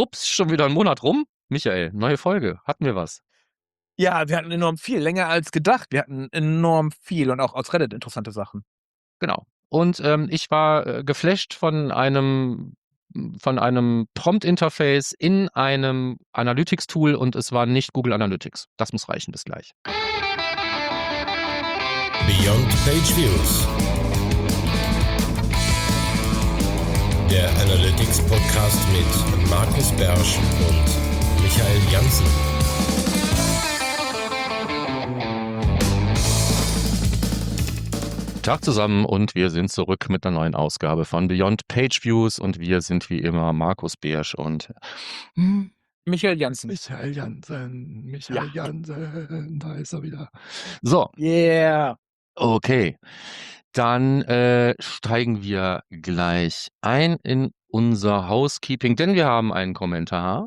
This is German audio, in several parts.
Ups, schon wieder ein Monat rum. Michael, neue Folge. Hatten wir was? Ja, wir hatten enorm viel, länger als gedacht. Wir hatten enorm viel und auch aus Reddit interessante Sachen. Genau. Und ich war geflasht von einem Prompt-Interface in einem Analytics-Tool und es war nicht Google Analytics. Das muss reichen, bis gleich. Beyond Page Views. Der Analytics Podcast mit Markus Bersch und Michael Janssen. Tag zusammen und wir sind zurück mit einer neuen Ausgabe von Beyond Page Views und wir sind wie immer Markus Bersch und Michael Janssen. Michael Janssen, da ist er wieder. So. Yeah. Okay. Dann steigen wir gleich ein in unser Housekeeping, denn wir haben einen Kommentar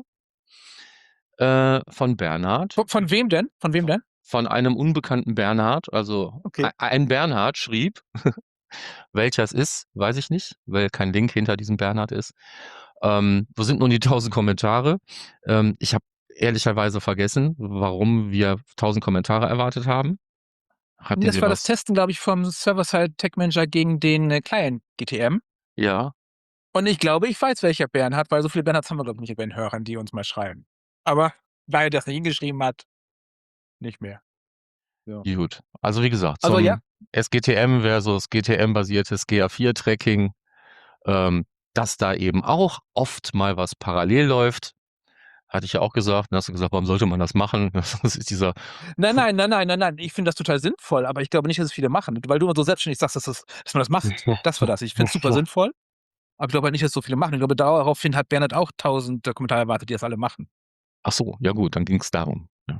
von Bernhard. Von wem denn? Von wem denn? Von einem unbekannten Bernhard. Also Okay. ein Bernhard schrieb, welcher es ist, weiß ich nicht, weil kein Link hinter diesem Bernhard ist. Wo sind nun die 1000 Kommentare? Ich habe ehrlicherweise vergessen, warum wir 1000 Kommentare erwartet haben. Das war das Testen, glaube ich, vom Server-Side Tech Manager gegen den Client GTM. Ja. Und ich glaube, ich weiß, welcher Bernhard, weil so viele Bernhards haben wir, glaube ich, nicht bei den Hörern, die uns mal schreiben. Aber da er das nicht hingeschrieben hat, nicht mehr. Ja. Gut. Also wie gesagt, also, zum ja. SGTM versus GTM-basiertes GA4-Tracking, dass da eben auch oft mal was parallel läuft. Hatte ich ja auch gesagt. Dann hast du gesagt, warum sollte man das machen? Das ist dieser. Nein. Ich finde das total sinnvoll, aber ich glaube nicht, dass es viele machen. Weil du immer so selbstständig sagst, dass man das macht. Das war das. Ich finde es super sinnvoll. Aber ich glaube halt nicht, dass so viele machen. Ich glaube, daraufhin hat Bernhard auch 1000 Kommentare erwartet, die das alle machen. Ach so, ja gut, dann ging es darum. Ja.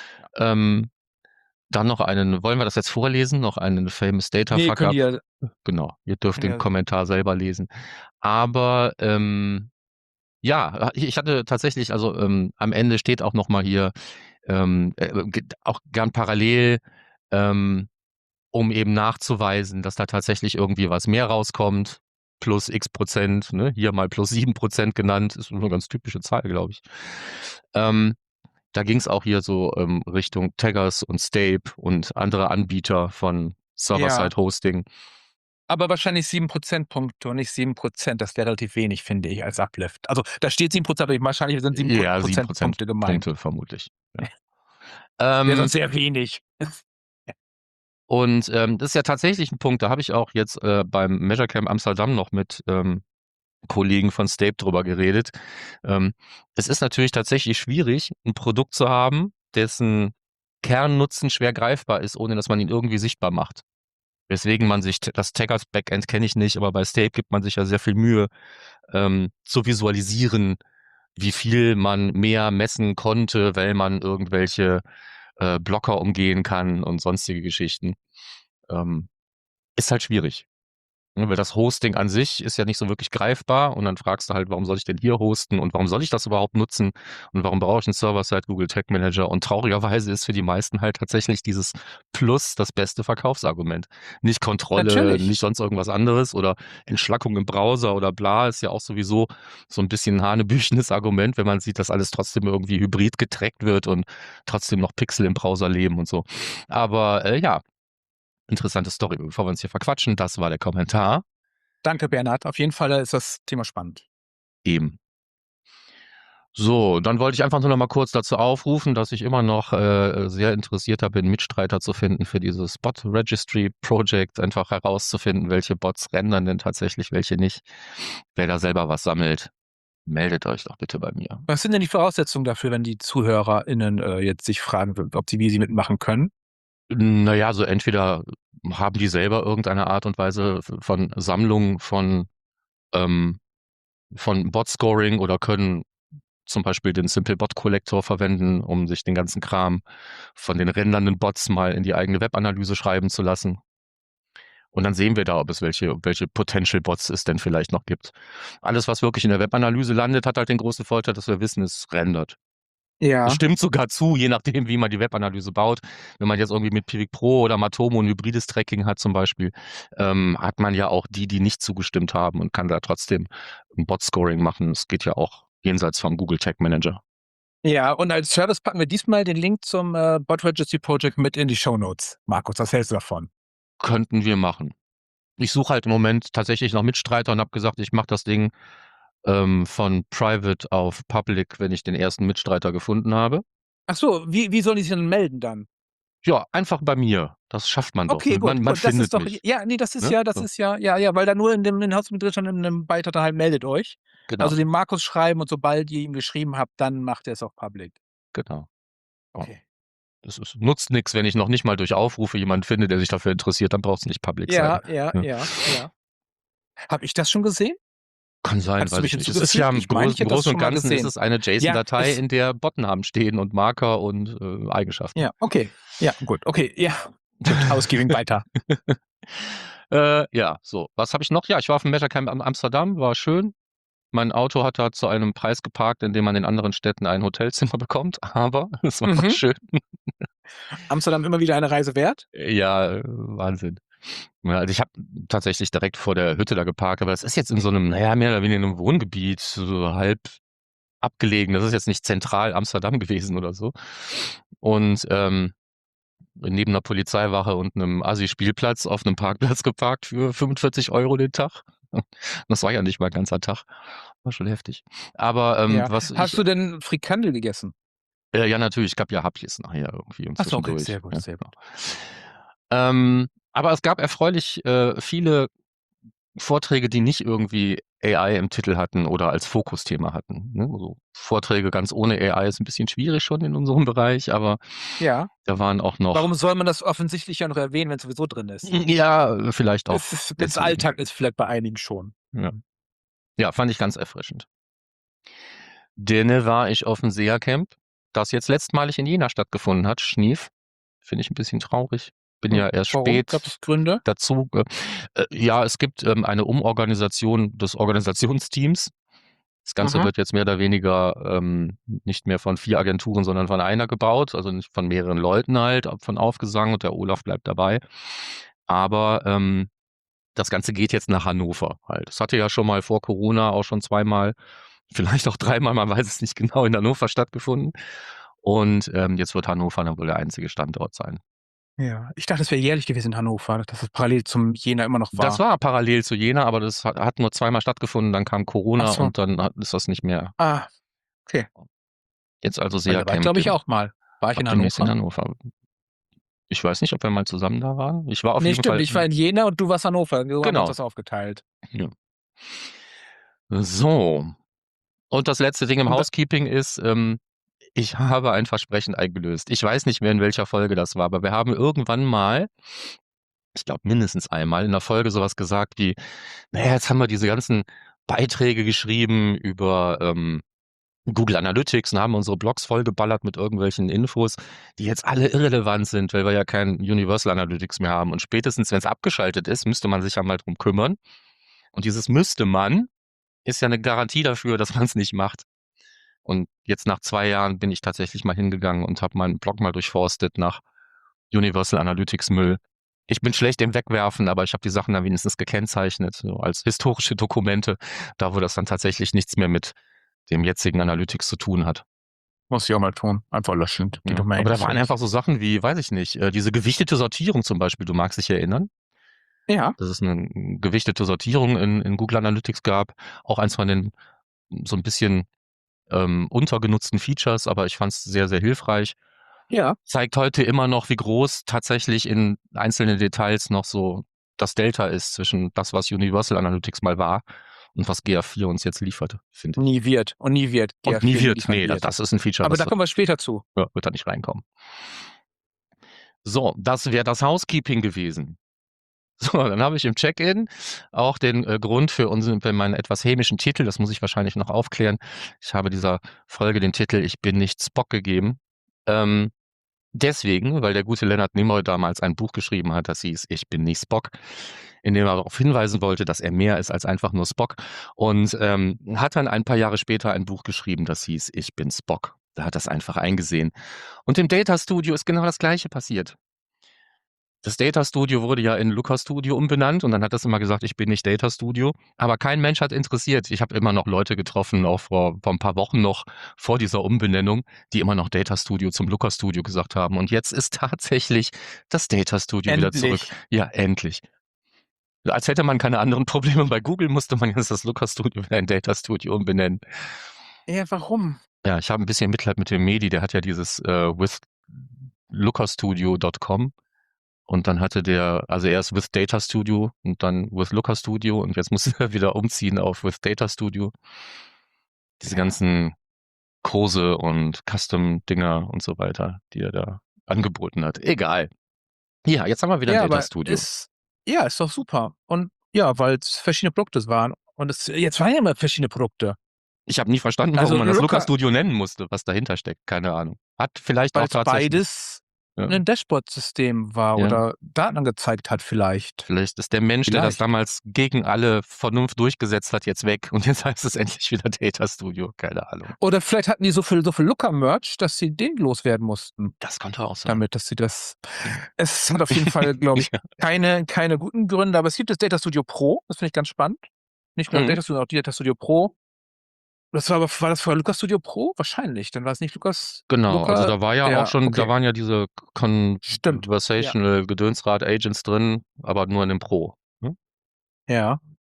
Dann noch wollen wir das jetzt vorlesen? Noch einen Famous Data Fuck-Up? Genau, ihr dürft den Kommentar selber lesen. Aber ja, ich hatte tatsächlich, also am Ende steht auch nochmal hier, auch gern parallel, um eben nachzuweisen, dass da tatsächlich irgendwie was mehr rauskommt, plus x%, ne? Hier mal plus 7% genannt, ist eine ganz typische Zahl, glaube ich. Da ging es auch hier so Richtung Taggers und Stape und andere Anbieter von Server-Side-Hosting. Aber wahrscheinlich 7 Prozentpunkte und nicht 7%. Das wäre relativ wenig, finde ich, als Uplift. Also da steht 7%, aber wahrscheinlich sind 7 Prozentpunkte gemeint. Punkte vermutlich. Ja. Wäre sonst sehr wenig. Und das ist ja tatsächlich ein Punkt, da habe ich auch jetzt beim Measure Camp Amsterdam noch mit Kollegen von Stape drüber geredet. Es ist natürlich tatsächlich schwierig, ein Produkt zu haben, dessen Kernnutzen schwer greifbar ist, ohne dass man ihn irgendwie sichtbar macht. Weswegen man sich, das Taggers Backend kenne ich nicht, aber bei Stape gibt man sich ja sehr viel Mühe, zu visualisieren, wie viel man mehr messen konnte, weil man irgendwelche Blocker umgehen kann und sonstige Geschichten. Ist halt schwierig. Weil das Hosting an sich ist ja nicht so wirklich greifbar und dann fragst du halt, warum soll ich denn hier hosten und warum soll ich das überhaupt nutzen und warum brauche ich einen Server-Side Google Tag Manager? Und traurigerweise ist für die meisten halt tatsächlich dieses Plus das beste Verkaufsargument. Nicht Kontrolle, Natürlich. Nicht sonst irgendwas anderes oder Entschlackung im Browser oder bla, ist ja auch sowieso so ein bisschen ein hanebüchenes Argument, wenn man sieht, dass alles trotzdem irgendwie hybrid getrackt wird und trotzdem noch Pixel im Browser leben und so. Aber ja, interessante Story. Bevor wir uns hier verquatschen, das war der Kommentar. Danke, Bernhard. Auf jeden Fall ist das Thema spannend. Eben. So, dann wollte ich einfach nur noch mal kurz dazu aufrufen, dass ich immer noch sehr interessierter bin, Mitstreiter zu finden für dieses Bot Registry Project, einfach herauszufinden, welche Bots rendern denn tatsächlich, welche nicht. Wer da selber was sammelt, meldet euch doch bitte bei mir. Was sind denn die Voraussetzungen dafür, wenn die ZuhörerInnen jetzt sich fragen, wie sie mitmachen können? Naja, so entweder haben die selber irgendeine Art und Weise von Sammlung von Bot-Scoring oder können zum Beispiel den Simple Bot Collector verwenden, um sich den ganzen Kram von den rendernden Bots mal in die eigene Webanalyse schreiben zu lassen. Und dann sehen wir da, ob es welche Potential Bots es denn vielleicht noch gibt. Alles, was wirklich in der Webanalyse landet, hat halt den großen Vorteil, dass wir wissen, es rendert. Ja. Das stimmt sogar zu, je nachdem, wie man die Webanalyse baut. Wenn man jetzt irgendwie mit Pivik Pro oder Matomo ein hybrides Tracking hat zum Beispiel, hat man ja auch die nicht zugestimmt haben und kann da trotzdem ein Bot-Scoring machen. Es geht ja auch jenseits vom Google Tag Manager. Ja, und als Service packen wir diesmal den Link zum Bot Registry Project mit in die Shownotes. Markus, was hältst du davon? Könnten wir machen. Ich suche halt im Moment tatsächlich noch Mitstreiter und habe gesagt, ich mache das Ding von Private auf Public, wenn ich den ersten Mitstreiter gefunden habe. Ach so, wie sollen die sich denn melden dann? Ja, einfach bei mir. Das schafft man doch. Okay, gut, Man das findet ist doch, mich. ja, nee, das ist Ne? ja, das So. ist ja, weil da nur in dem Haus mit drin stand, in einem Beitrag dann halt meldet euch. Genau, Also dem Markus schreiben und sobald ihr ihm geschrieben habt, dann macht er es auch public. genau. Ja. Okay. Nutzt nichts, wenn ich noch nicht mal durch Aufrufe jemanden finde, der sich dafür interessiert, dann braucht es nicht public sein. Ja. Hab ich das schon gesehen? Kann sein, Hattest du weiß mich ich nicht. Es ist ja im hinzugefügt? Ich meine, ich hätte das Großen und schon mal Ganzen ist gesehen. es eine JSON-Datei, es- in der Botnamen stehen und Marker und Eigenschaften. Ja, okay. Ja, gut. Okay, ja. Gut, Housekeeping weiter. Ja, so. Was habe ich noch? Ja, ich war auf dem Measure Camp Amsterdam, war schön. Mein Auto hat da zu einem Preis geparkt, in dem man in anderen Städten ein Hotelzimmer bekommt, aber es war schön. Amsterdam immer wieder eine Reise wert? Ja, Wahnsinn. Ja, also ich habe tatsächlich direkt vor der Hütte da geparkt, aber das ist jetzt in so einem, naja, mehr oder weniger in einem Wohngebiet, so halb abgelegen. Das ist jetzt nicht zentral Amsterdam gewesen oder so. Und neben einer Polizeiwache und einem Assi-Spielplatz auf einem Parkplatz geparkt für 45 € den Tag. Das war ja nicht mal ein ganzer Tag. War schon heftig. Aber Ja. was Hast du denn Frikandel gegessen? ja, natürlich, es gab ja Hapjes nachher irgendwie und Ach so, okay, zwischendurch. sehr gut, Ja, sehr gut. aber es gab erfreulich viele Vorträge, die nicht irgendwie AI im Titel hatten oder als Fokusthema hatten. Ne? Also Vorträge ganz ohne AI ist ein bisschen schwierig schon in unserem Bereich, aber Ja. da waren auch noch. Warum soll man das offensichtlich ja noch erwähnen, wenn es sowieso drin ist? Ja, vielleicht auch. Das deswegen. Alltag ist vielleicht bei einigen schon. Ja, fand ich ganz erfrischend. Denne war ich auf dem SEA-Camp, das jetzt letztmalig in Jena stattgefunden hat. Schnief. Finde ich ein bisschen traurig. Bin ja erst Warum? spät Gab es Gründe? dazu. Ja, es gibt eine Umorganisation des Organisationsteams. Das Ganze wird jetzt mehr oder weniger nicht mehr von 4 Agenturen, sondern von einer gebaut, also nicht von mehreren Leuten halt, von Aufgesang, und der Olaf bleibt dabei. Aber das Ganze geht jetzt nach Hannover halt. Das hatte ja schon mal vor Corona auch schon 2-mal, vielleicht auch 3-mal, man weiß es nicht genau, in Hannover stattgefunden. Und jetzt wird Hannover dann wohl der einzige Standort sein. Ja, ich dachte, es wäre jährlich gewesen in Hannover, dass es parallel zum Jena immer noch war. Das war parallel zu Jena, aber das hat nur 2-mal stattgefunden, dann kam Corona Ach so. und dann ist das nicht mehr. Ah, okay. Jetzt also Da sehr war ich, glaube ich, auch mal. War ich in demnächst in Hannover? Hannover. Ich weiß nicht, ob wir mal zusammen da waren. Ich war auf Nee, jeden stimmt. Fall. Ich war in Jena und du warst Hannover. Wir haben Genau. uns das aufgeteilt. Ja. So. Und das letzte Ding im Und Housekeeping ist, ich habe ein Versprechen eingelöst. Ich weiß nicht mehr, in welcher Folge das war, aber wir haben irgendwann mal, ich glaube mindestens einmal, in der Folge sowas gesagt wie, naja, jetzt haben wir diese ganzen Beiträge geschrieben über Google Analytics und haben unsere Blogs vollgeballert mit irgendwelchen Infos, die jetzt alle irrelevant sind, weil wir ja kein Universal Analytics mehr haben. Und spätestens, wenn es abgeschaltet ist, müsste man sich ja mal drum kümmern. Und dieses müsste man ist ja eine Garantie dafür, dass man es nicht macht. Und jetzt nach 2 Jahren bin ich tatsächlich mal hingegangen und habe meinen Blog mal durchforstet nach Universal Analytics Müll. Ich bin schlecht im Wegwerfen, aber ich habe die Sachen dann wenigstens gekennzeichnet, so als historische Dokumente, da wo das dann tatsächlich nichts mehr mit dem jetzigen Analytics zu tun hat. muss ich auch mal tun. Einfach löschen. Die Ja. Domain. Aber da waren einfach so Sachen wie, weiß ich nicht, diese gewichtete Sortierung zum Beispiel, du magst dich erinnern, Ja. dass es eine gewichtete Sortierung in Google Analytics gab. Auch eins von den so ein bisschen untergenutzten Features, aber ich fand es sehr, sehr hilfreich. Ja. Zeigt heute immer noch, wie groß tatsächlich in einzelnen Details noch so das Delta ist zwischen das, was Universal Analytics mal war und was GA4 uns jetzt liefert, finde ich. Nie wird. Und nie wird. Und nie wird. Nee, das ist ein Feature, aber da kommen wir später zu. Ja, wird da nicht reinkommen. So, das wäre das Housekeeping gewesen. So, dann habe ich im Check-in auch den Grund für meinen etwas hämischen Titel, das muss ich wahrscheinlich noch aufklären. Ich habe dieser Folge den Titel Ich bin nicht Spock gegeben. Deswegen, weil der gute Leonard Nimoy damals ein Buch geschrieben hat, das hieß Ich bin nicht Spock, in dem er darauf hinweisen wollte, dass er mehr ist als einfach nur Spock, und hat dann ein paar Jahre später ein Buch geschrieben, das hieß Ich bin Spock. Da hat das einfach eingesehen. Und im Data Studio ist genau das Gleiche passiert. Das Data Studio wurde ja in Looker Studio umbenannt und dann hat das immer gesagt, ich bin nicht Data Studio. Aber kein Mensch hat interessiert. Ich habe immer noch Leute getroffen, auch vor ein paar Wochen noch vor dieser Umbenennung, die immer noch Data Studio zum Looker Studio gesagt haben. Und jetzt ist tatsächlich das Data Studio wieder zurück. Endlich. Ja, endlich. Als hätte man keine anderen Probleme. Bei Google musste man jetzt das Looker Studio wieder in Data Studio umbenennen. Ja, warum? Ja, ich habe ein bisschen Mitleid mit dem Medi, der hat ja dieses with lookerstudio.com und dann hatte der, also erst with Data Studio und dann with Looker Studio und jetzt muss er wieder umziehen auf with Data Studio. Diese ganzen Kurse und Custom-Dinger und so weiter, die er da angeboten hat. Egal. Ja, jetzt haben wir wieder ein Ja, Data aber Studio. ist doch super. Und ja, weil es verschiedene Produkte waren. Und jetzt waren ja immer verschiedene Produkte. Ich habe nie verstanden, warum Also man das Looker Looker, Studio nennen musste, was dahinter steckt. Keine Ahnung. Hat vielleicht weil auch es tatsächlich. beides Ja. ein Dashboard-System war Ja. oder Daten angezeigt hat vielleicht. Vielleicht ist der Mensch, der das Vielleicht. damals gegen alle Vernunft durchgesetzt hat, jetzt weg und jetzt heißt es endlich wieder Data Studio. Keine Ahnung. Oder vielleicht hatten die so viel Looker-Merch, dass sie den loswerden mussten. Das konnte auch sein. Damit, dass sie das. Es hat auf jeden Fall, glaube ich, Ja. keine guten Gründe, aber es gibt das Data Studio Pro, das finde ich ganz spannend. Nicht nur Mhm. Data Studio, sondern auch die Data Studio Pro. War das vorher Lucas Studio Pro? Wahrscheinlich. Dann war es nicht Lucas. Genau, also Looker, da war ja auch schon, okay. da waren ja diese Stimmt. Conversational Gedönsrad Agents drin, aber nur in dem Pro. Ne? Ja.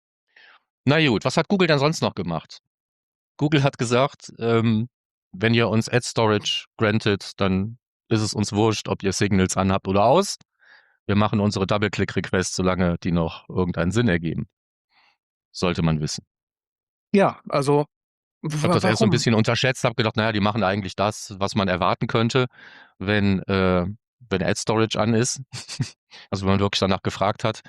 Na gut, was hat Google denn sonst noch gemacht? Google hat gesagt, wenn ihr uns Ad Storage grantet, dann ist es uns wurscht, ob ihr Signals anhabt oder aus. Wir machen unsere Double-Click-Requests, solange die noch irgendeinen Sinn ergeben. Sollte man wissen. Ja, also. Ich habe das erst so ein Warum? bisschen unterschätzt, habe gedacht, naja, die machen eigentlich das, was man erwarten könnte, wenn Ad Storage an ist. Also wenn man wirklich danach gefragt hat.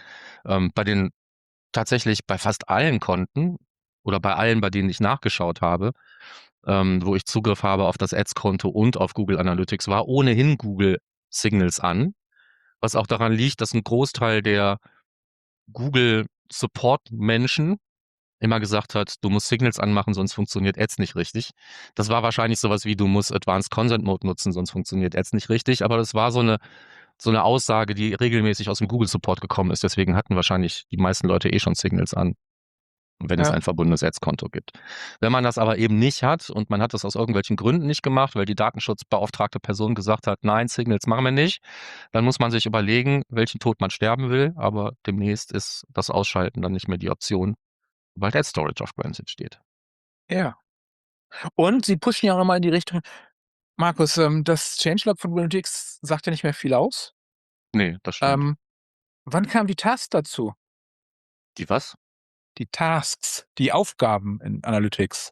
Tatsächlich bei fast allen Konten oder bei allen, bei denen ich nachgeschaut habe, wo ich Zugriff habe auf das Ads-Konto und auf Google Analytics, war ohnehin Google Signals an. Was auch daran liegt, dass ein Großteil der Google Support-Menschen immer gesagt hat, du musst Signals anmachen, sonst funktioniert Ads nicht richtig. Das war wahrscheinlich sowas wie, du musst Advanced Consent Mode nutzen, sonst funktioniert Ads nicht richtig. Aber das war so eine Aussage, die regelmäßig aus dem Google Support gekommen ist. Deswegen hatten wahrscheinlich die meisten Leute eh schon Signals an, wenn es Ja. ein verbundenes Ads-Konto gibt. Wenn man das aber eben nicht hat und man hat das aus irgendwelchen Gründen nicht gemacht, weil die datenschutzbeauftragte Person gesagt hat, nein, Signals machen wir nicht, dann muss man sich überlegen, welchen Tod man sterben will. Aber demnächst ist das Ausschalten dann nicht mehr die Option, weil Ad Storage auf Granted steht. Ja. Und sie pushen ja auch nochmal in die Richtung. Markus, das Changelog von Google Analytics sagt ja nicht mehr viel aus. Nee, das stimmt. Wann kam die Tasks dazu? Die was? Die Tasks, die Aufgaben in Analytics.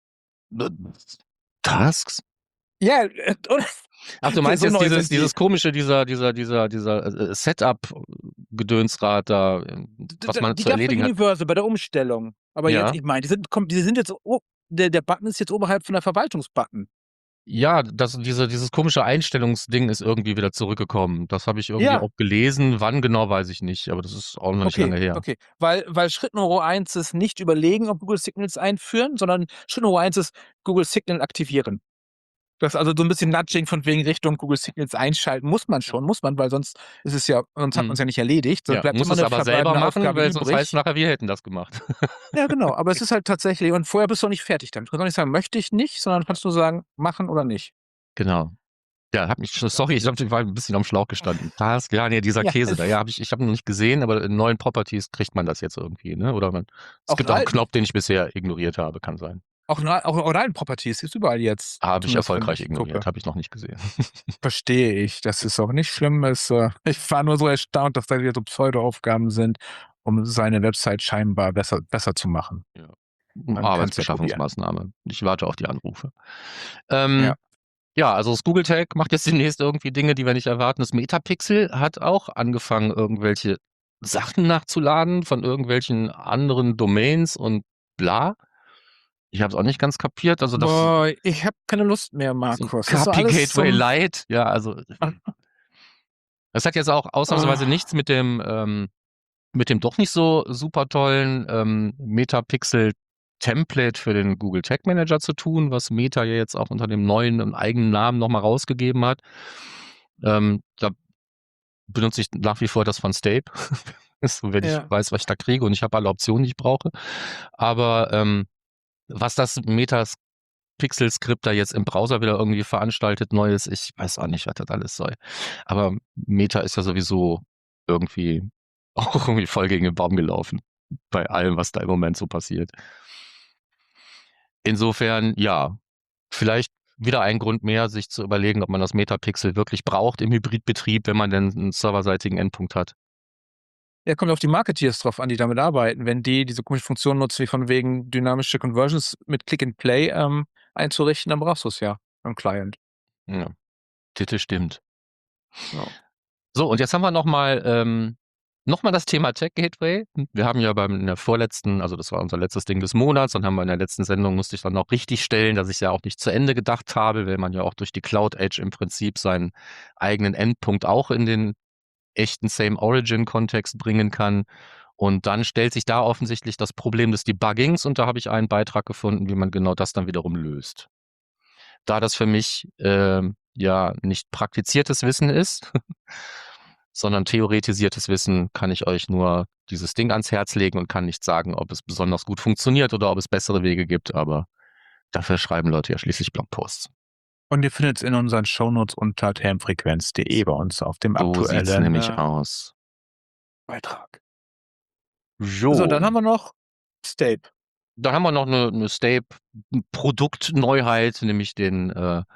Tasks? Ja, oder? Ach, du meinst So jetzt neu sind dieses die. komische, dieser Setup-Gedönsrad da, was man Die zu gab's bei erledigen hat. Universal, bei der Umstellung. Aber Ja. jetzt, ich meine, die sind jetzt, der Button ist jetzt oberhalb von der Verwaltungsbutton. Ja, dieses komische Einstellungsding ist irgendwie wieder zurückgekommen. Das habe ich irgendwie Ja. auch gelesen. Wann genau, weiß ich nicht, aber das ist auch noch nicht lange her. Okay. Weil Schritt Nummer 1 ist nicht überlegen, ob Google Signals einführen, sondern Schritt Nummer 1 ist Google Signal aktivieren. Das ist also so ein bisschen Nudging von wegen Richtung Google Signals einschalten. Muss man, weil sonst ist es ja, sonst hat man es ja nicht erledigt. Sonst Ja, bleibt muss immer es eine aber selber verbleibende machen, Aufgabe weil sonst übrig. heißt es nachher, wir hätten das gemacht. Ja, genau. Aber es ist halt tatsächlich, und vorher bist du noch nicht fertig damit. Du kannst auch nicht sagen, möchte ich nicht, sondern kannst nur sagen, machen oder nicht. Genau. Ja, sorry, ich war ein bisschen am Schlauch gestanden. Task, ja, nee, dieser Ja, Käse da. Ja, ich habe noch nicht gesehen, aber in neuen Properties kriegt man das jetzt irgendwie, ne? Oder es Auch gibt in auch einen alten. Knopf, den ich bisher ignoriert habe, kann sein. Auch in alten Properties, ist überall jetzt. Habe ich Zumindest wenn erfolgreich ich ignoriert, gucke. habe ich noch nicht gesehen. Verstehe ich. Das ist auch nicht schlimm. Ich war nur so erstaunt, dass da wieder so Pseudo-Aufgaben sind, um seine Website scheinbar besser zu machen. Ja. Man kann's ja Arbeitsbeschaffungsmaßnahme. Ich warte auf die Anrufe. Ja. Ja, also das Google Tag macht jetzt demnächst irgendwie Dinge, die wir nicht erwarten. Das Metapixel hat auch angefangen, irgendwelche Sachen nachzuladen von irgendwelchen anderen Domains und bla. Ich habe es auch nicht ganz kapiert. Also das Boah, ich habe keine Lust mehr, so ein Markus. Das ist KPI alles Gateway Lite. Ja, also es hat jetzt auch ausnahmsweise nichts mit dem doch nicht so super tollen Metapixel Template für den Google Tag Manager zu tun, was Meta ja jetzt auch unter dem neuen und eigenen Namen nochmal rausgegeben hat. Da benutze ich nach wie vor das von Stape. So, wenn ich Ja. weiß, was ich da kriege und ich habe alle Optionen, die ich brauche. Aber was das Metapixel-Skript da jetzt im Browser wieder irgendwie veranstaltet, Neues, ich weiß auch nicht, was das alles soll. Aber Meta ist ja sowieso irgendwie auch irgendwie voll gegen den Baum gelaufen. Bei allem, was da im Moment so passiert. Insofern, ja, vielleicht wieder ein Grund mehr, sich zu überlegen, ob man das Metapixel wirklich braucht im Hybridbetrieb, wenn man denn einen serverseitigen Endpunkt hat. Ja, kommt auf die Marketeers drauf an, die damit arbeiten. Wenn die diese komische Funktion nutzen, wie von wegen dynamische Conversions mit Click and Play einzurichten, dann brauchst du es ja am Client. Ja, Titel stimmt. Ja. So, und jetzt haben wir noch mal das Thema Tech Gateway. Wir haben ja in der vorletzten, also das war unser letztes Ding des Monats, und haben wir in der letzten Sendung, musste ich dann noch richtig stellen, dass ich ja auch nicht zu Ende gedacht habe, weil man ja auch durch die Cloud Edge im Prinzip seinen eigenen Endpunkt auch in den echten Same-Origin-Kontext bringen kann. Und dann stellt sich da offensichtlich das Problem des Debuggings, und da habe ich einen Beitrag gefunden, wie man genau das dann wiederum löst. Da das für mich ja nicht praktiziertes Wissen ist, sondern theoretisiertes Wissen, kann ich euch nur dieses Ding ans Herz legen und kann nicht sagen, ob es besonders gut funktioniert oder ob es bessere Wege gibt, aber dafür schreiben Leute ja schließlich Blogposts. Und ihr findet es in unseren Shownotes unter termfrequenz.de bei uns auf dem So sieht's aktuellen nämlich aus. Beitrag. So, So, dann haben wir noch Stape. dann haben wir noch eine Stape-Produktneuheit, nämlich den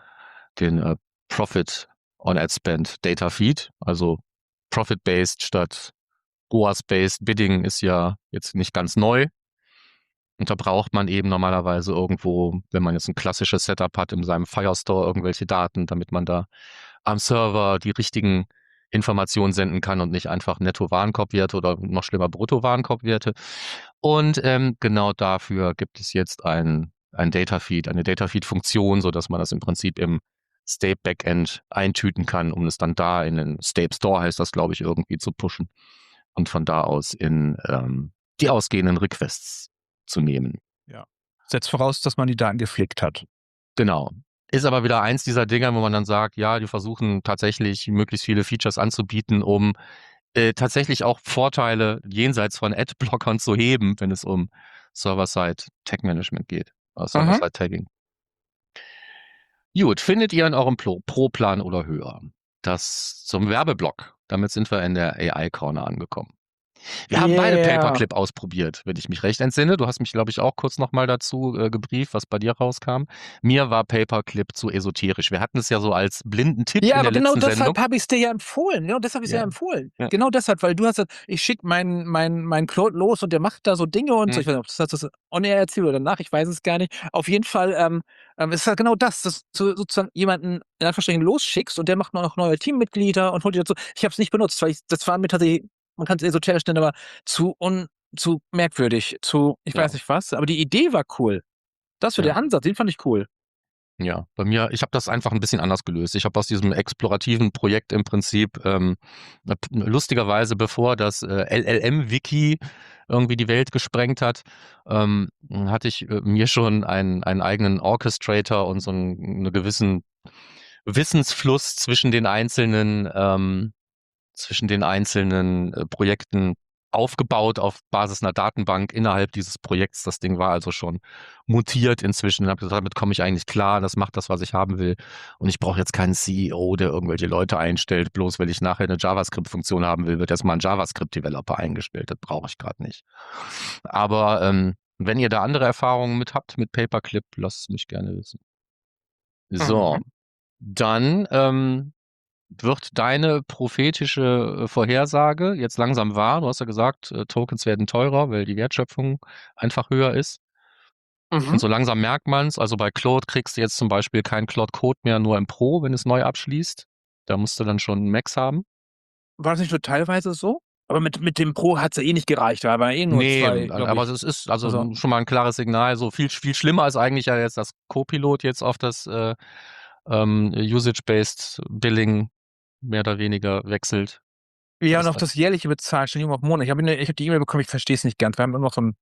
Profit on Ad Spend Data Feed, also Profit-based statt ROAS-based Bidding ist ja jetzt nicht ganz neu. Und da braucht man eben normalerweise irgendwo, wenn man jetzt ein klassisches Setup hat, in seinem Firestore irgendwelche Daten, damit man da am Server die richtigen Informationen senden kann und nicht einfach Netto-Warenkorbwerte oder noch schlimmer Brutto-Warenkorbwerte. Und genau dafür gibt es jetzt ein Datafeed, eine Datafeed-Funktion, sodass man das im Prinzip im Stape-Backend eintüten kann, um es dann da in den Stape Store, heißt das, glaube ich, irgendwie zu pushen und von da aus in die ausgehenden Requests zu nehmen. Ja. Setzt voraus, dass man die Daten gepflegt hat. Genau. Ist aber wieder eins dieser Dinger, wo man dann sagt, ja, die versuchen tatsächlich möglichst viele Features anzubieten, um tatsächlich auch Vorteile jenseits von Ad-Blockern zu heben, wenn es um Server-Side-Tag-Management geht. Server-Side-Tagging. Gut, findet ihr in eurem Pro-Plan oder höher? Das zum Werbeblock. Damit sind wir in der AI-Corner angekommen. Wir haben beide Paperclip ausprobiert, wenn ich mich recht entsinne. Du hast mich, glaube ich, auch kurz nochmal dazu gebrieft, was bei dir rauskam. Mir war Paperclip zu esoterisch. Wir hatten es ja so als blinden Tipp in der letzten Sendung. Ja, aber genau deshalb habe ich es dir ja empfohlen. Genau deshalb habe ich es ja empfohlen. Ja. Genau deshalb, weil du hast gesagt, ich schicke meinen Claude los und der macht da so Dinge und so. Ich weiß nicht, ob das on-air erzählt oder danach, ich weiß es gar nicht. Auf jeden Fall ist halt genau das, dass du sozusagen jemanden in Anführungsstrichen losschickst und der macht noch neue Teammitglieder und holt die dazu. Ich habe es nicht benutzt, weil das war mir tatsächlich, man kann es esoterisch nennen, aber zu merkwürdig, ich weiß nicht was, aber die Idee war cool. Das war der Ansatz, den fand ich cool. Ja, bei mir, ich habe das einfach ein bisschen anders gelöst. Ich habe aus diesem explorativen Projekt im Prinzip lustigerweise, bevor das LLM-Wiki irgendwie die Welt gesprengt hat, hatte ich mir schon einen eigenen Orchestrator und so einen gewissen Wissensfluss zwischen den einzelnen Projekten aufgebaut auf Basis einer Datenbank innerhalb dieses Projekts. Das Ding war also schon mutiert inzwischen. Ich habe gesagt, damit komme ich eigentlich klar, das macht das, was ich haben will. Und ich brauche jetzt keinen CEO, der irgendwelche Leute einstellt. Bloß weil ich nachher eine JavaScript-Funktion haben will, wird erstmal ein JavaScript-Developer eingestellt. Das brauche ich gerade nicht. Aber wenn ihr da andere Erfahrungen mit habt, mit Paperclip, lasst es mich gerne wissen. So, dann wird deine prophetische Vorhersage jetzt langsam wahr? Du hast ja gesagt, Tokens werden teurer, weil die Wertschöpfung einfach höher ist. Und so langsam merkt man es. Also bei Claude kriegst du jetzt zum Beispiel keinen Claude-Code mehr nur im Pro, wenn es neu abschließt. Da musst du dann schon einen Max haben. War das nicht nur teilweise so? Aber mit dem Pro hat es ja eh nicht gereicht, da war eh nur zwei. Aber es ist also schon mal ein klares Signal. So viel schlimmer ist eigentlich ja jetzt das Copilot jetzt auf das Usage-Based Billing mehr oder weniger wechselt. Ja, und auch das jährliche Bezahlen, schon immer auf Monat. Ich habe die E-Mail bekommen, ich verstehe es nicht ganz. Wir haben immer noch so ein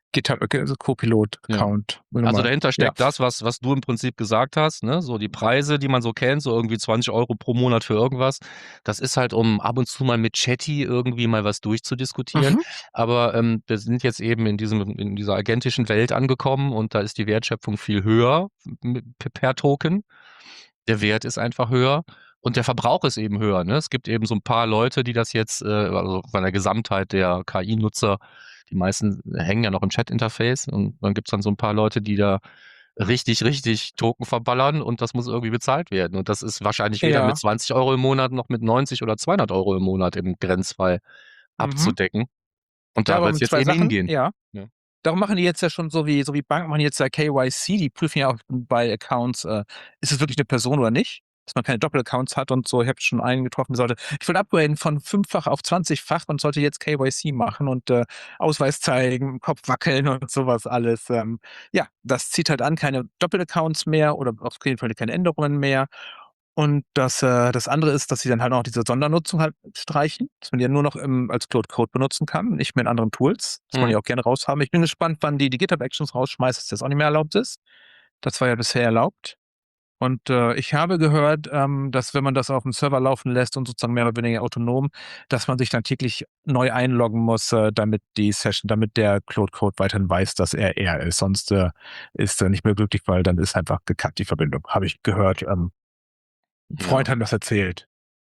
GitHub, also Copilot-Account. Also dahinter steckt das, was du im Prinzip gesagt hast, ne? So die Preise, die man so kennt, so irgendwie 20 € pro Monat für irgendwas. Das ist halt, um ab und zu mal mit Chatty irgendwie mal was durchzudiskutieren. Aber wir sind jetzt eben in dieser agentischen Welt angekommen und da ist die Wertschöpfung viel höher per Token. Der Wert ist einfach höher. Und der Verbrauch ist eben höher. Ne? Es gibt eben so ein paar Leute, die das jetzt, also von der Gesamtheit der KI-Nutzer, die meisten hängen ja noch im Chat-Interface und dann gibt's dann so ein paar Leute, die da richtig, richtig Token verballern und das muss irgendwie bezahlt werden. Und das ist wahrscheinlich weder mit 20 € im Monat noch mit 90 oder 200 € im Monat im Grenzfall abzudecken. Und da wird es jetzt eben hingehen. Ja. Darum machen die jetzt ja schon so wie Banken machen jetzt ja KYC, die prüfen ja auch bei Accounts, ist es wirklich eine Person oder nicht? Dass man keine Doppelaccounts hat und so. Ich habe schon einen getroffen, der sollte, ich will upgraden von 5-fach auf 20-fach und sollte jetzt KYC machen und Ausweis zeigen, Kopf wackeln und sowas alles. Ja, das zieht halt an, keine Doppelaccounts mehr oder auf jeden Fall keine Änderungen mehr. Und das andere ist, dass sie dann halt auch diese Sondernutzung halt streichen, dass man die ja nur noch als Claude Code benutzen kann, nicht mehr in anderen Tools. Das wollen die auch gerne raushaben. Ich bin gespannt, wann die GitHub Actions rausschmeißt, dass das auch nicht mehr erlaubt ist. Das war ja bisher erlaubt. Und ich habe gehört, dass wenn man das auf dem Server laufen lässt und sozusagen mehr oder weniger autonom, dass man sich dann täglich neu einloggen muss, damit der Claude Code weiterhin weiß, dass er ist. Sonst ist er nicht mehr glücklich, weil dann ist einfach gekappt die Verbindung. Habe ich gehört. Ein Freund hat mir das erzählt.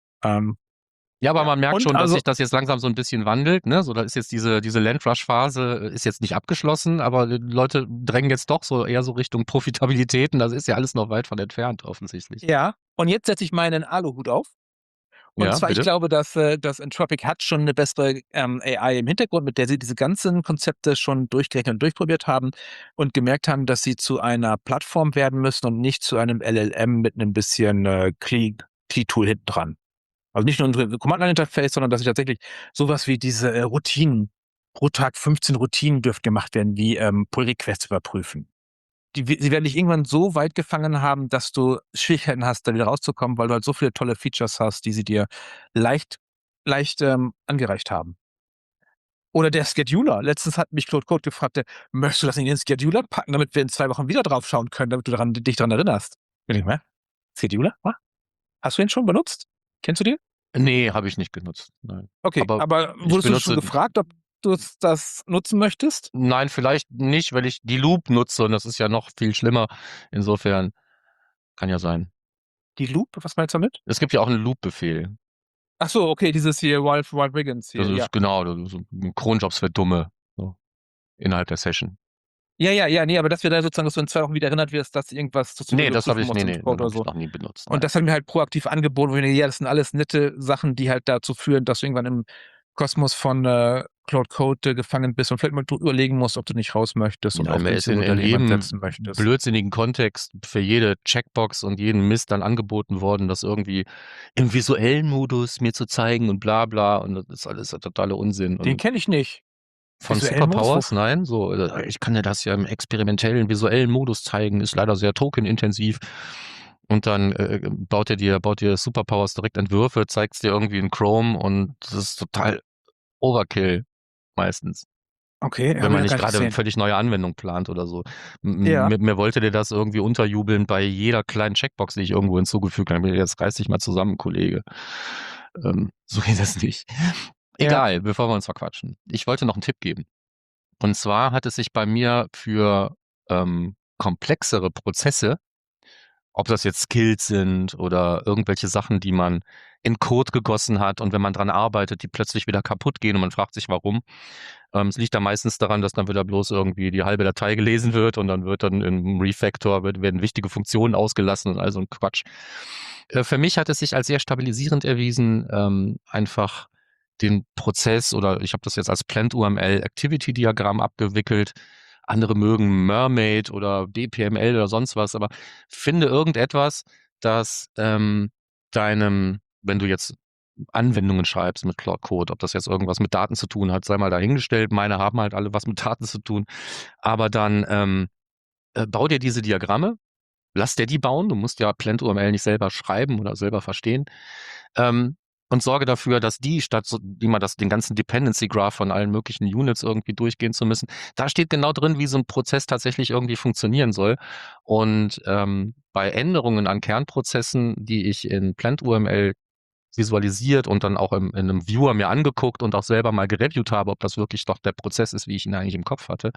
Ja, aber man merkt schon, dass sich das jetzt langsam so ein bisschen wandelt, ne? So, da ist jetzt diese Landrush-Phase ist jetzt nicht abgeschlossen, aber die Leute drängen jetzt doch so eher so Richtung Profitabilitäten. Das ist ja alles noch weit von entfernt, offensichtlich. Ja, und jetzt setze ich meinen Aluhut auf. Und zwar, bitte? Ich glaube, dass Anthropic hat schon eine bessere AI im Hintergrund, mit der sie diese ganzen Konzepte schon durchgerechnet und durchprobiert haben und gemerkt haben, dass sie zu einer Plattform werden müssen und nicht zu einem LLM mit einem bisschen CLI-Tool hinten dran. Also nicht nur ein Command-Line-Interface, sondern dass sie tatsächlich sowas wie diese Routinen, pro Tag 15 Routinen dürfen gemacht werden, wie Pull-Requests überprüfen. Sie werden dich irgendwann so weit gefangen haben, dass du Schwierigkeiten hast, da wieder rauszukommen, weil du halt so viele tolle Features hast, die sie dir leicht angereicht haben. Oder der Scheduler. Letztens hat mich Claude Code gefragt, möchtest du das in den Scheduler packen, damit wir in 2 Wochen wieder drauf schauen können, damit du dich daran erinnerst? Will ich mal? Scheduler? Hast du ihn schon benutzt? Kennst du den? Nee, habe ich nicht genutzt. Nein. Okay, aber wurdest du schon gefragt, ob du das nutzen möchtest? Nein, vielleicht nicht, weil ich die Loop nutze und das ist ja noch viel schlimmer. Insofern kann ja sein. Die Loop? Was meinst du damit? Es gibt ja auch einen Loop-Befehl. Ach so, okay, dieses hier Wild Wiggins hier. Das ist genau, so Cronjobs für Dumme so, innerhalb der Session. Ja, nee, aber dass wir da sozusagen, dass du in 2 Wochen wieder erinnert wirst, dass irgendwas zu Nee, das habe ich noch nie benutzt. Und das haben wir halt proaktiv angeboten, wo wir, ja, das sind alles nette Sachen, die halt dazu führen, dass du irgendwann im Kosmos von Claude Code gefangen bist und vielleicht mal überlegen musst, ob du nicht raus möchtest und auch in jedem blödsinnigen Kontext für jede Checkbox und jeden Mist dann angeboten worden, das irgendwie im visuellen Modus mir zu zeigen und bla bla und das ist alles totaler Unsinn. Den kenne ich nicht. Von Superpowers? Nein, so, ich kann dir das ja im experimentellen, visuellen Modus zeigen, ist leider sehr tokenintensiv. Und dann baut dir Superpowers direkt Entwürfe, zeigt es dir irgendwie in Chrome und das ist total Overkill meistens. Okay. Wenn man nicht gerade eine völlig neue Anwendung plant oder so. Mir wollte der das irgendwie unterjubeln bei jeder kleinen Checkbox, die ich irgendwo hinzugefügt habe. Jetzt reiß dich mal zusammen, Kollege. So geht das nicht. Egal, bevor wir uns verquatschen. Ich wollte noch einen Tipp geben. Und zwar hat es sich bei mir für komplexere Prozesse, ob das jetzt Skills sind oder irgendwelche Sachen, die man in Code gegossen hat und wenn man dran arbeitet, die plötzlich wieder kaputt gehen und man fragt sich, warum. Es liegt da meistens daran, dass dann wieder bloß irgendwie die halbe Datei gelesen wird und dann wird dann im Refactor werden wichtige Funktionen ausgelassen und all so ein Quatsch. Für mich hat es sich als sehr stabilisierend erwiesen, einfach den Prozess oder ich habe das jetzt als Plant-UML Activity Diagramm abgewickelt. Andere mögen Mermaid oder DPML oder sonst was, aber finde irgendetwas, das wenn du jetzt Anwendungen schreibst mit Claude Code, ob das jetzt irgendwas mit Daten zu tun hat, sei mal dahingestellt. Meine haben halt alle was mit Daten zu tun. Aber dann bau dir diese Diagramme, lass dir die bauen. Du musst ja Plant-UML nicht selber schreiben oder selber verstehen. und sorge dafür, dass statt so, immer den ganzen Dependency Graph von allen möglichen Units irgendwie durchgehen zu müssen, da steht genau drin, wie so ein Prozess tatsächlich irgendwie funktionieren soll. Und bei Änderungen an Kernprozessen, die ich in PlantUML visualisiert und dann auch in einem Viewer mir angeguckt und auch selber mal gereviewt habe, ob das wirklich doch der Prozess ist, wie ich ihn eigentlich im Kopf hatte.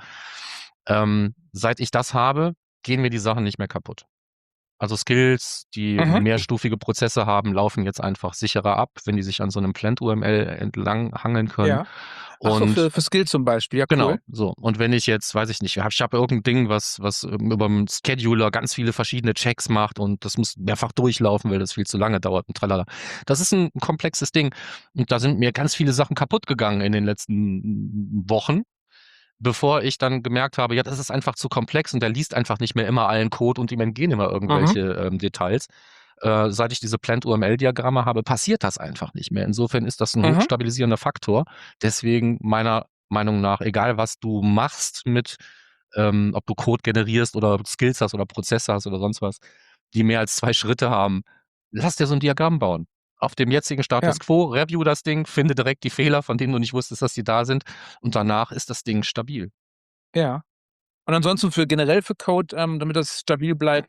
Seit ich das habe, gehen mir die Sachen nicht mehr kaputt. Also Skills, die mehrstufige Prozesse haben, laufen jetzt einfach sicherer ab, wenn die sich an so einem PlantUML entlang hangeln können. Ja. Ach so, für Skill zum Beispiel, ja, genau, cool. so. Und wenn ich jetzt, weiß ich nicht, ich habe irgendein Ding, was über dem Scheduler ganz viele verschiedene Checks macht und das muss mehrfach durchlaufen, weil das viel zu lange dauert und tralala. Das ist ein komplexes Ding. Und da sind mir ganz viele Sachen kaputt gegangen in den letzten Wochen, bevor ich dann gemerkt habe, ja, das ist einfach zu komplex und der liest einfach nicht mehr immer allen Code und ihm entgehen immer irgendwelche Details. Seit ich diese Plant-UML-Diagramme habe, passiert das einfach nicht mehr. Insofern ist das ein hochstabilisierender Faktor. Deswegen meiner Meinung nach, egal was du machst mit, ob du Code generierst oder Skills hast oder Prozesse hast oder sonst was, die mehr als 2 Schritte haben, lass dir so ein Diagramm bauen. Auf dem jetzigen Status quo, review das Ding, finde direkt die Fehler, von denen du nicht wusstest, dass die da sind und danach ist das Ding stabil. Ja. Und ansonsten generell für Code, damit das stabil bleibt,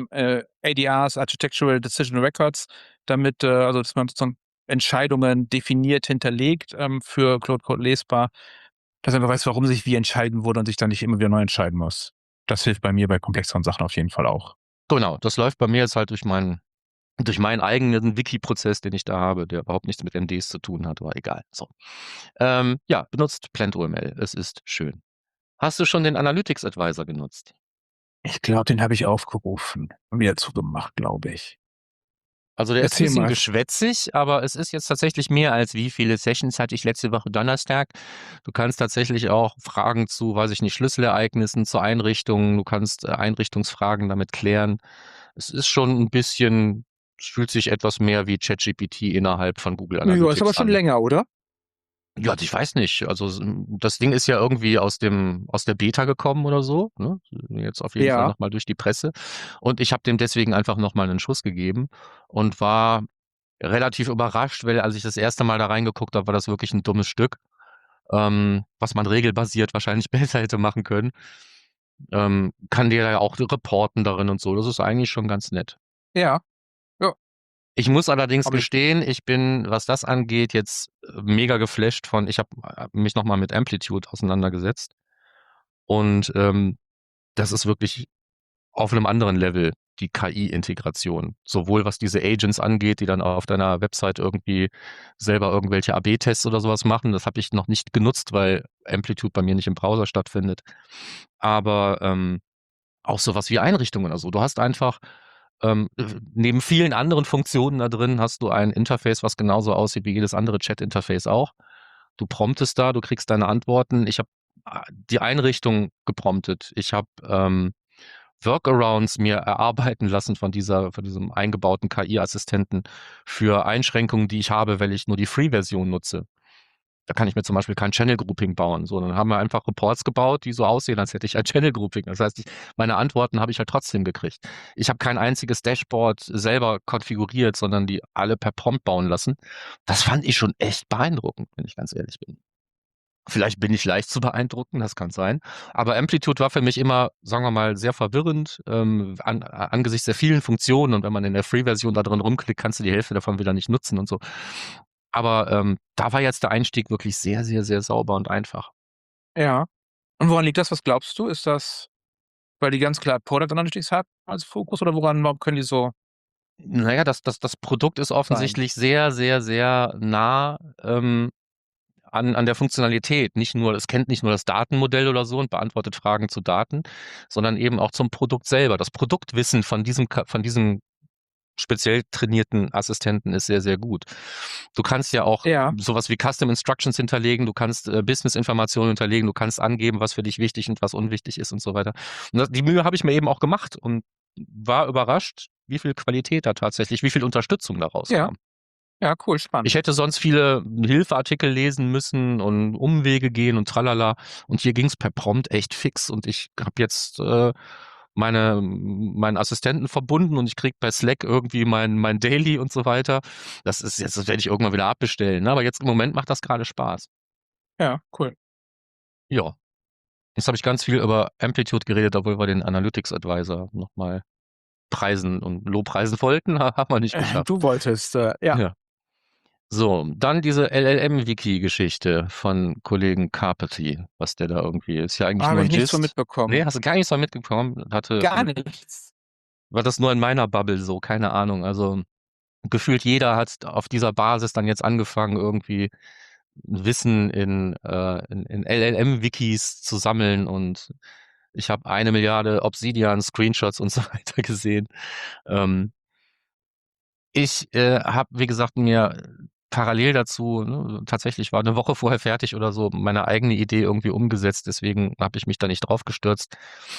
ADRs, Architectural Decision Records, damit, also dass man sozusagen Entscheidungen definiert hinterlegt, für Code lesbar, dass man einfach weiß, warum sich wie entscheiden wurde und sich dann nicht immer wieder neu entscheiden muss. Das hilft bei mir bei komplexeren Sachen auf jeden Fall auch. Genau, das läuft bei mir jetzt halt durch meinen eigenen Wiki-Prozess, den ich da habe, der überhaupt nichts mit MDs zu tun hat, aber egal. So. Ja, benutzt PlantUML. Es ist schön. Hast du schon den Analytics Advisor genutzt? Ich glaube, den habe ich aufgerufen und wieder zugemacht, glaube ich. Also der ist ein Erzähl bisschen mal. geschwätzig, aber es ist jetzt tatsächlich mehr als wie viele Sessions hatte ich letzte Woche Donnerstag. Du kannst tatsächlich auch Fragen zu, weiß ich nicht, Schlüsselereignissen, zu Einrichtungen, du kannst Einrichtungsfragen damit klären. Es ist schon ein bisschen, es fühlt sich etwas mehr wie ChatGPT innerhalb von Google Analytics Ja, ist aber schon an. länger, oder? Ja, ich weiß nicht. Also das Ding ist ja irgendwie aus der Beta gekommen oder so, ne? Jetzt auf jeden Fall Ja. nochmal durch die Presse. Und ich habe dem deswegen einfach nochmal einen Schuss gegeben und war relativ überrascht, weil als ich das erste Mal da reingeguckt habe, war das wirklich ein dummes Stück, was man regelbasiert wahrscheinlich besser hätte machen können. Kann dir ja auch reporten darin und so. Das ist eigentlich schon ganz nett. Ja. Ich muss allerdings Aber gestehen, ich bin, was das angeht, jetzt mega geflasht von, ich habe mich nochmal mit Amplitude auseinandergesetzt und das ist wirklich auf einem anderen Level, die KI-Integration. Sowohl was diese Agents angeht, die dann auf deiner Website irgendwie selber irgendwelche AB-Tests oder sowas machen. Das habe ich noch nicht genutzt, weil Amplitude bei mir nicht im Browser stattfindet. Aber auch sowas wie Einrichtungen oder so. Du hast einfach neben vielen anderen Funktionen da drin hast du ein Interface, was genauso aussieht wie jedes andere Chat-Interface auch. Du promptest da, du kriegst deine Antworten. Ich habe die Einrichtung gepromptet. Ich habe Workarounds mir erarbeiten lassen von diesem eingebauten KI-Assistenten für Einschränkungen, die ich habe, weil ich nur die Free-Version nutze. Da kann ich mir zum Beispiel kein Channel-Grouping bauen. So, dann haben wir einfach Reports gebaut, die so aussehen, als hätte ich ein Channel-Grouping. Das heißt, meine Antworten habe ich halt trotzdem gekriegt. Ich habe kein einziges Dashboard selber konfiguriert, sondern die alle per Prompt bauen lassen. Das fand ich schon echt beeindruckend, wenn ich ganz ehrlich bin. Vielleicht bin ich leicht zu beeindrucken, das kann sein. Aber Amplitude war für mich immer, sagen wir mal, sehr verwirrend angesichts der vielen Funktionen. Und wenn man in der Free-Version da drin rumklickt, kannst du die Hälfte davon wieder nicht nutzen und so. Aber da war jetzt der Einstieg wirklich sehr, sehr, sehr sauber und einfach. Ja. Und woran liegt das? Was glaubst du? Ist das, weil die ganz klar Product Analytics haben als Fokus oder warum können die so? Naja, das Produkt ist offensichtlich sehr, sehr, sehr nah an der Funktionalität. Es kennt nicht nur das Datenmodell oder so und beantwortet Fragen zu Daten, sondern eben auch zum Produkt selber. Das Produktwissen von diesem speziell trainierten Assistenten ist sehr, sehr gut. Du kannst ja auch sowas wie Custom Instructions hinterlegen, du kannst Business-Informationen hinterlegen, du kannst angeben, was für dich wichtig und was unwichtig ist und so weiter. Und die Mühe habe ich mir eben auch gemacht und war überrascht, wie viel Qualität da tatsächlich, wie viel Unterstützung daraus kam. Ja, cool, spannend. Ich hätte sonst viele Hilfeartikel lesen müssen und Umwege gehen und tralala. Und hier ging es per Prompt echt fix. Und ich habe jetzt meinen Assistenten verbunden und ich kriege bei Slack irgendwie mein Daily und so weiter. Das werde ich irgendwann wieder abbestellen. Ne? Aber jetzt im Moment macht das gerade Spaß. Ja, cool. Ja. Jetzt habe ich ganz viel über Amplitude geredet, obwohl wir den Analytics Advisor nochmal preisen und lobpreisen wollten. Haben wir nicht geschafft. Du wolltest, ja. Ja. So, dann diese LLM-Wiki-Geschichte von Kollegen Carpety, was der da irgendwie ist. Ja, eigentlich Habe nur ich ein nichts von Gist. mitbekommen. Nee, hast du gar nichts von mitbekommen? Gar nichts. War das nur in meiner Bubble so? Keine Ahnung. Also gefühlt jeder hat auf dieser Basis dann jetzt angefangen, irgendwie Wissen in LLM-Wikis zu sammeln und ich habe 1 Milliarde Obsidian-Screenshots und so weiter gesehen. Ich habe, wie gesagt, mir parallel dazu, ne, tatsächlich war eine Woche vorher fertig oder so, meine eigene Idee irgendwie umgesetzt, deswegen habe ich mich da nicht drauf gestürzt.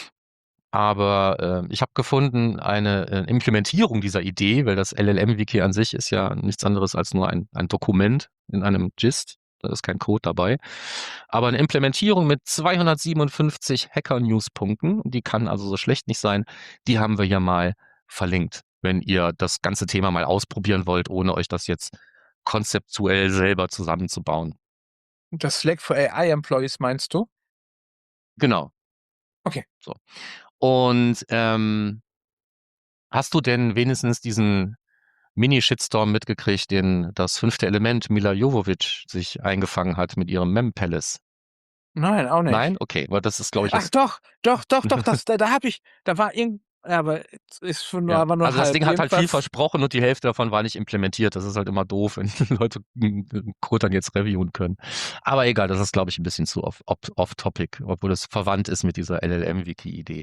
Aber ich habe gefunden, eine Implementierung dieser Idee, weil das LLM-Wiki an sich ist ja nichts anderes als nur ein Dokument in einem Gist. Da ist kein Code dabei. Aber eine Implementierung mit 257 Hacker-News-Punkten, die kann also so schlecht nicht sein, die haben wir ja mal verlinkt, wenn ihr das ganze Thema mal ausprobieren wollt, ohne euch das jetzt konzeptuell selber zusammenzubauen. Das Slack für AI-Employees meinst du? Genau. Okay. So. Und hast du denn wenigstens diesen Mini-Shitstorm mitgekriegt, den das 5. Element Mila Jovovich sich eingefangen hat mit ihrem Mem-Palace? Nein, auch nicht. Nein? Okay, weil das ist, glaube ich, Ach jetzt. doch, da war irgend, ja, aber ist schon nur, Ja. aber nur Also das halb. Ding hat halt viel Jedenfalls- versprochen und die Hälfte davon war nicht implementiert. Das ist halt immer doof, wenn Leute Code dann jetzt reviewen können. Aber egal, das ist, glaube ich, ein bisschen zu off-topic, obwohl es verwandt ist mit dieser LLM-Wiki-Idee.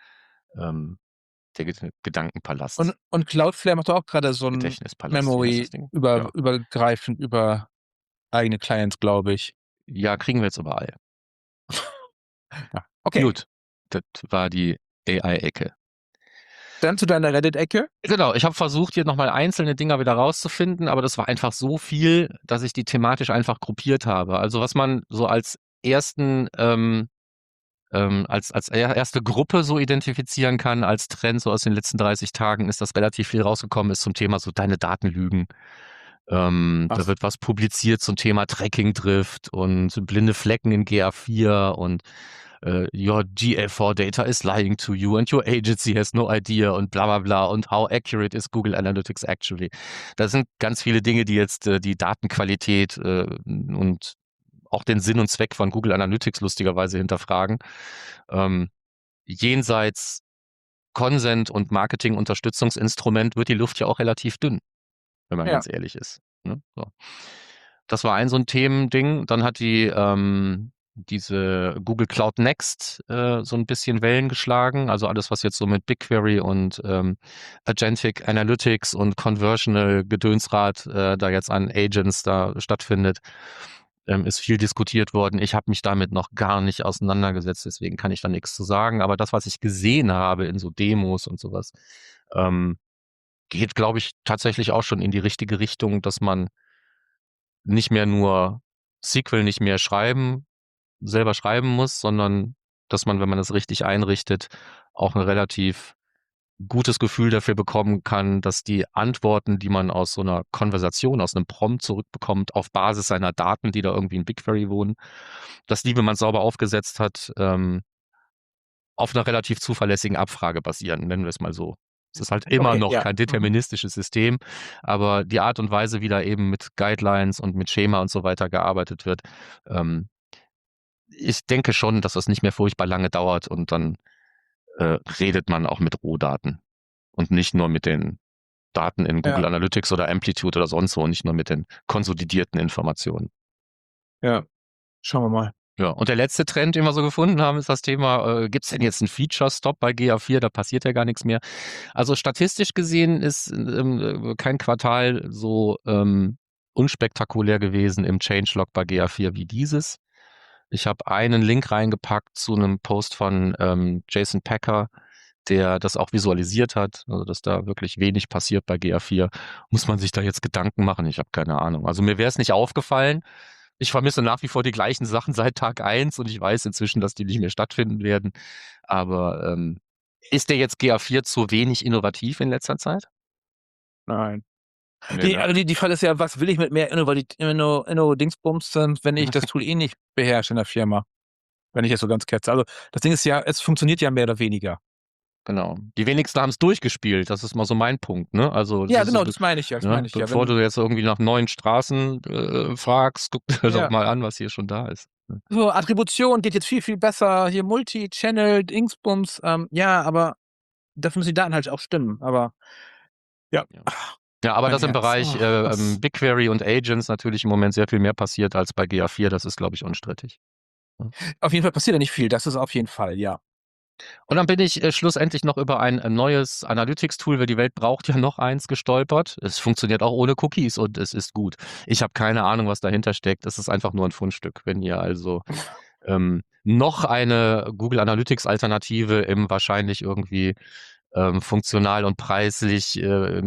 Der Gedankenpalast. Und Cloudflare macht auch gerade so ein Gedächtnispalast. Wie heißt das Ding? Ja. übergreifend über eigene Clients, glaube ich. Ja, kriegen wir jetzt überall. Ja. Okay. Gut, das war die AI-Ecke. Dann zu deiner Reddit-Ecke. Genau, ich habe versucht, hier nochmal einzelne Dinger wieder rauszufinden, aber das war einfach so viel, dass ich die thematisch einfach gruppiert habe. Also was man so als ersten, als erste Gruppe so identifizieren kann, als Trend so aus den letzten 30 Tagen, ist, dass relativ viel rausgekommen ist zum Thema so deine Daten lügen. Da wird was publiziert zum Thema Tracking-Drift und blinde Flecken in GA4 und your GA4 data is lying to you and your agency has no idea und bla bla bla und how accurate is Google Analytics actually. Da sind ganz viele Dinge, die jetzt die Datenqualität und auch den Sinn und Zweck von Google Analytics lustigerweise hinterfragen. Jenseits Consent und Marketing-Unterstützungsinstrument wird die Luft ja auch relativ dünn, wenn man ganz ehrlich ist. Ne? So. Das war so ein Themending. Dann hat diese Google Cloud Next so ein bisschen Wellen geschlagen. Also alles, was jetzt so mit BigQuery und Agentic Analytics und Conversional Gedönsrad da jetzt an Agents da stattfindet, ist viel diskutiert worden. Ich habe mich damit noch gar nicht auseinandergesetzt, deswegen kann ich da nichts zu sagen. Aber das, was ich gesehen habe in so Demos und sowas, geht, glaube ich, tatsächlich auch schon in die richtige Richtung, dass man nicht mehr nur SQL nicht mehr selber schreiben muss, sondern dass man, wenn man das richtig einrichtet, auch ein relativ gutes Gefühl dafür bekommen kann, dass die Antworten, die man aus so einer Konversation, aus einem Prompt zurückbekommt, auf Basis seiner Daten, die da irgendwie in BigQuery wohnen, dass die, wenn man es sauber aufgesetzt hat, auf einer relativ zuverlässigen Abfrage basieren, nennen wir es mal so. Es ist halt immer noch kein deterministisches System, aber die Art und Weise, wie da eben mit Guidelines und mit Schema und so weiter gearbeitet wird, ich denke schon, dass das nicht mehr furchtbar lange dauert und dann redet man auch mit Rohdaten und nicht nur mit den Daten in Google Analytics oder Amplitude oder sonst wo und nicht nur mit den konsolidierten Informationen. Ja, schauen wir mal. Ja, und der letzte Trend, den wir so gefunden haben, ist das Thema, gibt es denn jetzt einen Feature-Stop bei GA4? Da passiert ja gar nichts mehr. Also statistisch gesehen ist kein Quartal so unspektakulär gewesen im Changelog bei GA4 wie dieses. Ich habe einen Link reingepackt zu einem Post von Jason Packer, der das auch visualisiert hat, also dass da wirklich wenig passiert bei GA4. Muss man sich da jetzt Gedanken machen? Ich habe keine Ahnung. Also mir wäre es nicht aufgefallen. Ich vermisse nach wie vor die gleichen Sachen seit Tag 1 und ich weiß inzwischen, dass die nicht mehr stattfinden werden. Aber Ist der jetzt GA4 zu wenig innovativ in letzter Zeit? Nein. Nee, ne? Also die Frage ist ja, was will ich mit mehr Dingsbums, wenn ich das Tool eh nicht beherrsche in der Firma? Wenn ich jetzt so ganz ketze. Also das Ding ist ja, es funktioniert ja mehr oder weniger. Genau. Die wenigsten haben es durchgespielt. Das ist mal so mein Punkt, ne? Also Ja, das genau, ist, das meine ich ja. bevor du jetzt irgendwie nach neuen Straßen fragst, guck dir Ja. doch mal an, was hier schon da ist. So, Attribution geht jetzt viel, viel besser. Hier Multi-Channel, Dingsbums. Ja, aber dafür müssen die Daten halt auch stimmen. Aber ja. Ja, aber Mein dass im Herz. Bereich BigQuery und Agents natürlich im Moment sehr viel mehr passiert als bei GA4, das ist, glaube ich, unstrittig. Auf jeden Fall passiert da nicht viel. Das ist auf jeden Fall, ja. Und dann bin ich schlussendlich noch über ein neues Analytics-Tool, weil die Welt braucht ja noch eins, gestolpert. Es funktioniert auch ohne Cookies und es ist gut. Ich habe keine Ahnung, was dahinter steckt. Es ist einfach nur ein Fundstück. Wenn ihr also noch eine Google Analytics-Alternative im wahrscheinlich irgendwie funktional und preislich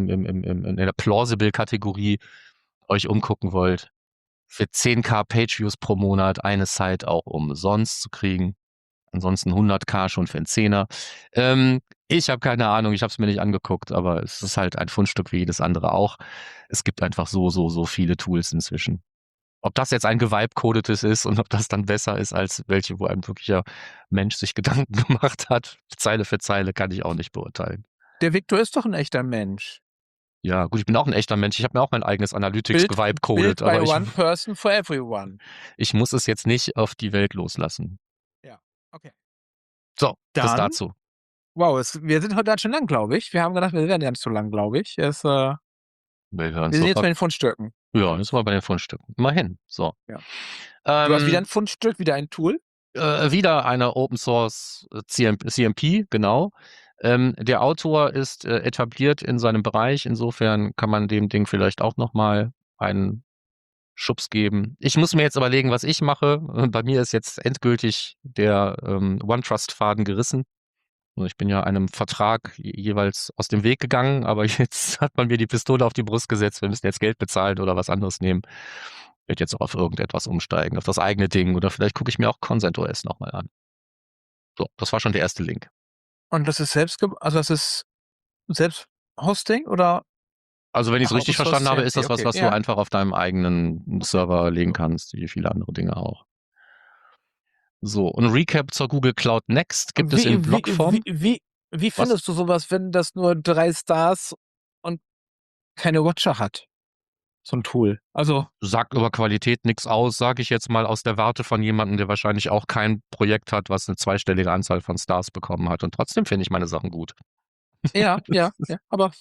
in der Plausible-Kategorie euch umgucken wollt, für 10.000 Page-Views pro Monat eine Site auch umsonst zu kriegen. Ansonsten 100.000 schon für einen Zehner. Ich habe keine Ahnung, ich habe es mir nicht angeguckt, aber es ist halt ein Fundstück wie jedes andere auch. Es gibt einfach so viele Tools inzwischen. Ob das jetzt ein gevibe-codetes ist und ob das dann besser ist als welche, wo ein wirklicher Mensch sich Gedanken gemacht hat, Zeile für Zeile, kann ich auch nicht beurteilen. Der Victor ist doch ein echter Mensch. Ja, gut, ich bin auch ein echter Mensch. Ich habe mir auch mein eigenes Analytics gevibe-codet, Build by aber one person for everyone. ich muss es jetzt nicht auf die Welt loslassen. Ja, okay. So, das Dann- dazu. Wow, wir sind heute ganz schön lang, glaube ich. Wir haben gedacht, wir werden ja nicht so lang, glaube ich. Wir Wir sind jetzt bei den Fundstücken. Ja, das war bei den Fundstücken. Immerhin. So. Ja. Du hast wieder ein Fundstück, wieder ein Tool. Wieder eine Open Source CMP, genau. Der Autor ist etabliert in seinem Bereich, insofern kann man dem Ding vielleicht auch nochmal einen Schubs geben. Ich muss mir jetzt überlegen, was ich mache. Bei mir ist jetzt endgültig der OneTrust-Faden gerissen. Ich bin ja einem Vertrag jeweils aus dem Weg gegangen, aber jetzt hat man mir die Pistole auf die Brust gesetzt, wir müssen jetzt Geld bezahlen oder was anderes nehmen. Ich werde jetzt auch auf irgendetwas umsteigen, auf das eigene Ding oder vielleicht gucke ich mir auch ConsentOS nochmal an. So, das war schon der erste Link. Und das ist Selbsthosting oder? Also wenn ich es richtig Open Source verstanden habe, CMP, ist das was, okay, was ja. du einfach auf deinem eigenen Server legen kannst, wie viele andere Dinge auch. So, und Recap zur Google Cloud Next gibt es in Blogform. Wie findest du sowas, wenn das nur 3 Stars und keine Watcher hat? So ein Tool. Also, Sagt über Qualität nichts aus, sage ich jetzt mal aus der Warte von jemandem, der wahrscheinlich auch kein Projekt hat, was eine zweistellige Anzahl von Stars bekommen hat. Und trotzdem finde ich meine Sachen gut. ja, aber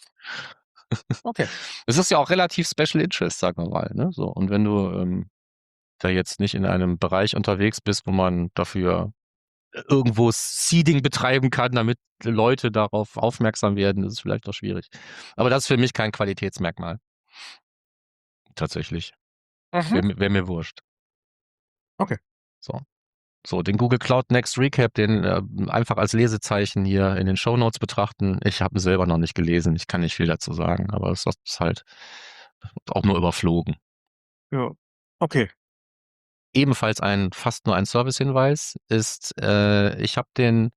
okay. Es ist ja auch relativ Special Interest, sagen wir mal. Ne? So, und wenn du da jetzt nicht in einem Bereich unterwegs bist, wo man dafür irgendwo Seeding betreiben kann, damit Leute darauf aufmerksam werden, ist es vielleicht doch schwierig. Aber das ist für mich kein Qualitätsmerkmal. Tatsächlich. Wäre mir wurscht. Okay. So, den Google Cloud Next Recap, den einfach als Lesezeichen hier in den Shownotes betrachten. Ich habe ihn selber noch nicht gelesen, ich kann nicht viel dazu sagen, aber es ist halt auch nur überflogen. Ja. Okay. Ebenfalls fast nur ein Service-Hinweis ist, ich habe den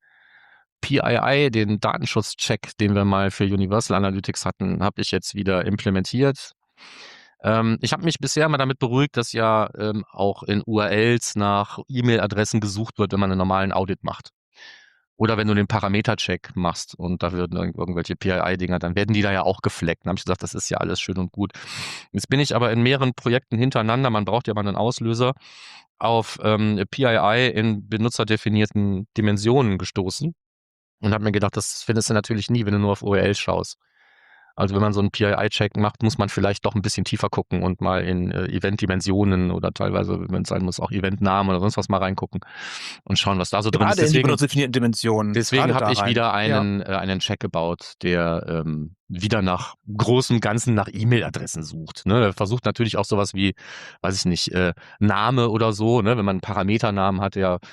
PII, den Datenschutzcheck, den wir mal für Universal Analytics hatten, habe ich jetzt wieder implementiert. Ich habe mich bisher mal damit beruhigt, dass ja auch in URLs nach E-Mail-Adressen gesucht wird, wenn man einen normalen Audit macht. Oder wenn du den Parameter-Check machst und da würden irgendwelche PII-Dinger, dann werden die da ja auch gefleckt. Dann habe ich gesagt, das ist ja alles schön und gut. Jetzt bin ich aber in mehreren Projekten hintereinander, man braucht ja mal einen Auslöser, auf PII in benutzerdefinierten Dimensionen gestoßen und habe mir gedacht, das findest du natürlich nie, wenn du nur auf URLs schaust. Also wenn man so einen PII-Check macht, muss man vielleicht doch ein bisschen tiefer gucken und mal in Event-Dimensionen oder teilweise, wenn es sein muss, auch Event-Namen oder sonst was mal reingucken und schauen, was da so drin ist. Gerade in die benutzerdefinierten Dimensionen. Deswegen habe ich wieder einen Check gebaut, der wieder nach großem Ganzen nach E-Mail-Adressen sucht. Ne? Der versucht natürlich auch sowas wie, weiß ich nicht, Name oder so, ne? Wenn man einen Parameternamen hat, der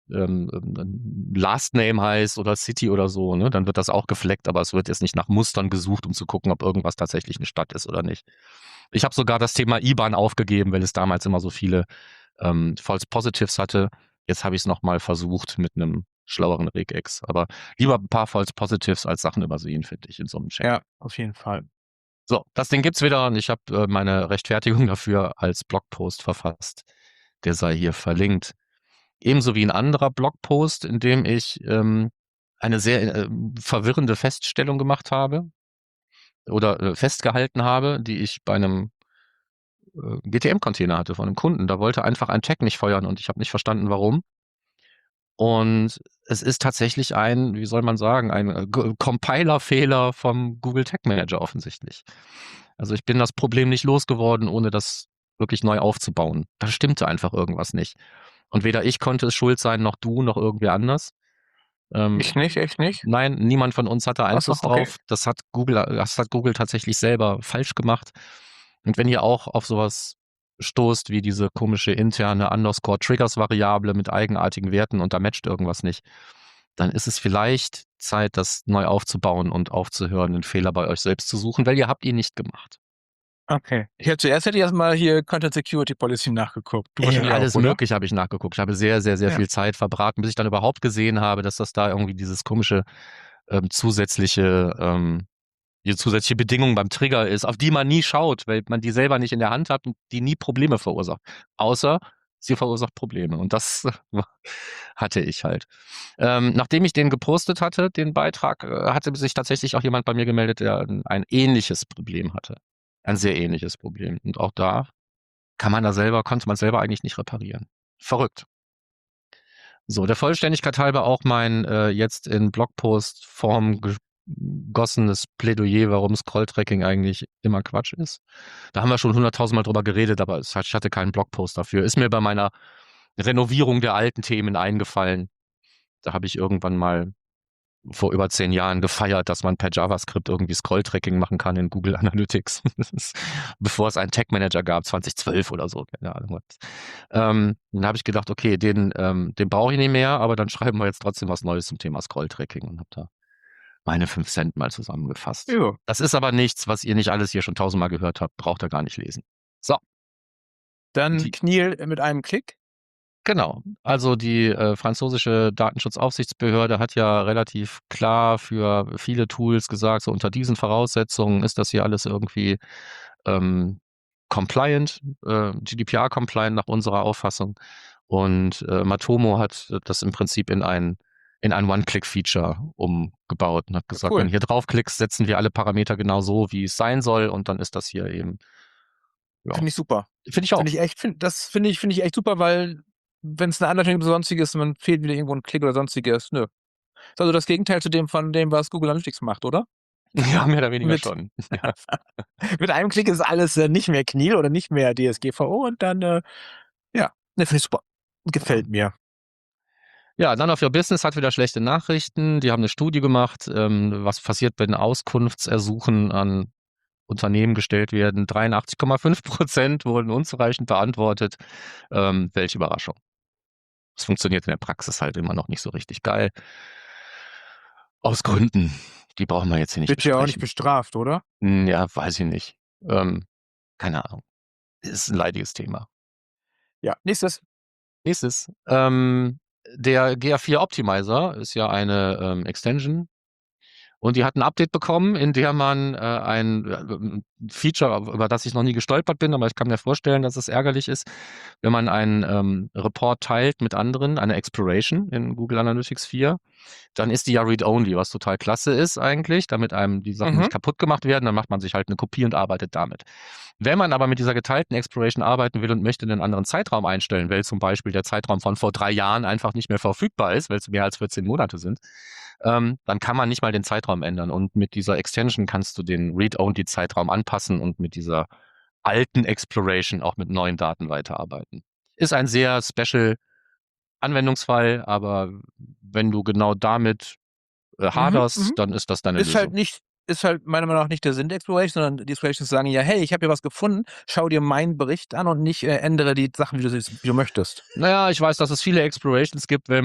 Last Name heißt oder City oder so, ne? Dann wird das auch gefleckt, aber es wird jetzt nicht nach Mustern gesucht, um zu gucken, ob irgendwas tatsächlich eine Stadt ist oder nicht. Ich habe sogar das Thema IBAN aufgegeben, weil es damals immer so viele False Positives hatte. Jetzt habe ich es nochmal versucht mit einem schlaueren Regex. Aber lieber ein paar False Positives als Sachen übersehen, finde ich, in so einem Check. Ja, auf jeden Fall. So, das Ding gibt's wieder und ich habe meine Rechtfertigung dafür als Blogpost verfasst. Der sei hier verlinkt. Ebenso wie ein anderer Blogpost, in dem ich eine sehr verwirrende Feststellung gemacht habe oder festgehalten habe, die ich bei einem GTM-Container hatte von einem Kunden. Da wollte einfach ein Tag nicht feuern und ich habe nicht verstanden, warum. Und es ist tatsächlich ein, wie soll man sagen, ein Compiler-Fehler vom Google Tag Manager offensichtlich. Also ich bin das Problem nicht losgeworden, ohne das wirklich neu aufzubauen. Da stimmte einfach irgendwas nicht. Und weder ich konnte es schuld sein, noch du, noch irgendwer anders. Ich nicht, echt nicht? Nein, niemand von uns hatte Einfluss Ach so, okay. drauf. Das hat Google tatsächlich selber falsch gemacht. Und wenn ihr auch auf sowas stoßt, wie diese komische interne Underscore-Triggers-Variable mit eigenartigen Werten und da matcht irgendwas nicht, dann ist es vielleicht Zeit, das neu aufzubauen und aufzuhören, den Fehler bei euch selbst zu suchen, weil ihr habt ihn nicht gemacht. Okay. Zuerst hätte ich erstmal hier Content Security Policy nachgeguckt. Du wahrscheinlich Alles auch, oder? Mögliche habe ich nachgeguckt. Ich habe sehr, sehr, sehr Ja. viel Zeit verbraten, bis ich dann überhaupt gesehen habe, dass das da irgendwie dieses komische zusätzliche Bedingung beim Trigger ist, auf die man nie schaut, weil man die selber nicht in der Hand hat und die nie Probleme verursacht. Außer sie verursacht Probleme. Und das hatte ich halt. Nachdem ich den gepostet hatte, den Beitrag, hatte sich tatsächlich auch jemand bei mir gemeldet, der ein ähnliches Problem hatte. Ein sehr ähnliches Problem. Und auch da konnte man selber eigentlich nicht reparieren. Verrückt. So, der Vollständigkeit halber auch mein jetzt in Blogpost-Form gegossenes Plädoyer, warum Scrolltracking eigentlich immer Quatsch ist. Da haben wir schon 100.000 Mal drüber geredet, aber ich hatte keinen Blogpost dafür. Ist mir bei meiner Renovierung der alten Themen eingefallen. Da habe ich irgendwann mal vor über 10 Jahren gefeiert, dass man per JavaScript irgendwie Scrolltracking machen kann in Google Analytics. Bevor es einen Tag Manager gab, 2012 oder so, keine Ahnung was. Dann habe ich gedacht, okay, den brauche ich nicht mehr, aber dann schreiben wir jetzt trotzdem was Neues zum Thema Scrolltracking und habe da meine 5 Cent mal zusammengefasst. Ja. Das ist aber nichts, was ihr nicht alles hier schon 1000-mal gehört habt, braucht ihr gar nicht lesen. So. Dann Kniel mit einem Klick. Genau. Also die französische Datenschutzaufsichtsbehörde hat ja relativ klar für viele Tools gesagt, so unter diesen Voraussetzungen ist das hier alles irgendwie compliant, GDPR-compliant nach unserer Auffassung. Und Matomo hat das im Prinzip in ein One-Click-Feature umgebaut und hat gesagt, Cool. wenn du hier draufklickst, setzen wir alle Parameter genau so, wie es sein soll und dann ist das hier eben. Ja. Finde ich super. Finde ich auch. Das finde ich echt super, weil wenn es eine Anleitung gibt oder sonstiges, man fehlt wieder irgendwo ein Klick oder sonstiges. Nö. Ist also das Gegenteil von dem, was Google Analytics macht, oder? Ja, mehr oder weniger schon. Ja. Mit einem Klick ist alles nicht mehr Kniel oder nicht mehr DSGVO und dann, finde ich super. Gefällt mir. Ja, None of Your Business hat wieder schlechte Nachrichten. Die haben eine Studie gemacht, was passiert, wenn Auskunftsersuchen an Unternehmen gestellt werden. 83,5% wurden unzureichend beantwortet. Welche Überraschung. Das funktioniert in der Praxis halt immer noch nicht so richtig geil. Aus Gründen. Die brauchen wir jetzt hier nicht Wird ja auch nicht besprechen. bestraft, oder? Ja, weiß ich nicht. Keine Ahnung. Ist ein leidiges Thema. Ja, nächstes. Der GA4 Optimizer ist ja eine Extension und die hat ein Update bekommen, in der man ein Feature, über das ich noch nie gestolpert bin, aber ich kann mir vorstellen, dass es ärgerlich ist, wenn man einen Report teilt mit anderen, eine Exploration in Google Analytics 4, dann ist die ja read-only, was total klasse ist eigentlich, damit einem die Sachen nicht kaputt gemacht werden, dann macht man sich halt eine Kopie und arbeitet damit. Wenn man aber mit dieser geteilten Exploration arbeiten will und möchte einen anderen Zeitraum einstellen, weil zum Beispiel der Zeitraum von vor 3 Jahren einfach nicht mehr verfügbar ist, weil es mehr als 14 Monate sind, dann kann man nicht mal den Zeitraum ändern. Und mit dieser Extension kannst du den Read-Only-Zeitraum anpassen und mit dieser alten Exploration auch mit neuen Daten weiterarbeiten. Ist ein sehr special Anwendungsfall, aber wenn du genau damit haderst, dann ist das deine Lösung. Ist halt meiner Meinung nach nicht der Sinn der Exploration, sondern die Explorations sagen ja, hey, ich habe hier was gefunden, schau dir meinen Bericht an und nicht ändere die Sachen, wie du möchtest. Naja, ich weiß, dass es viele Explorations gibt, wenn man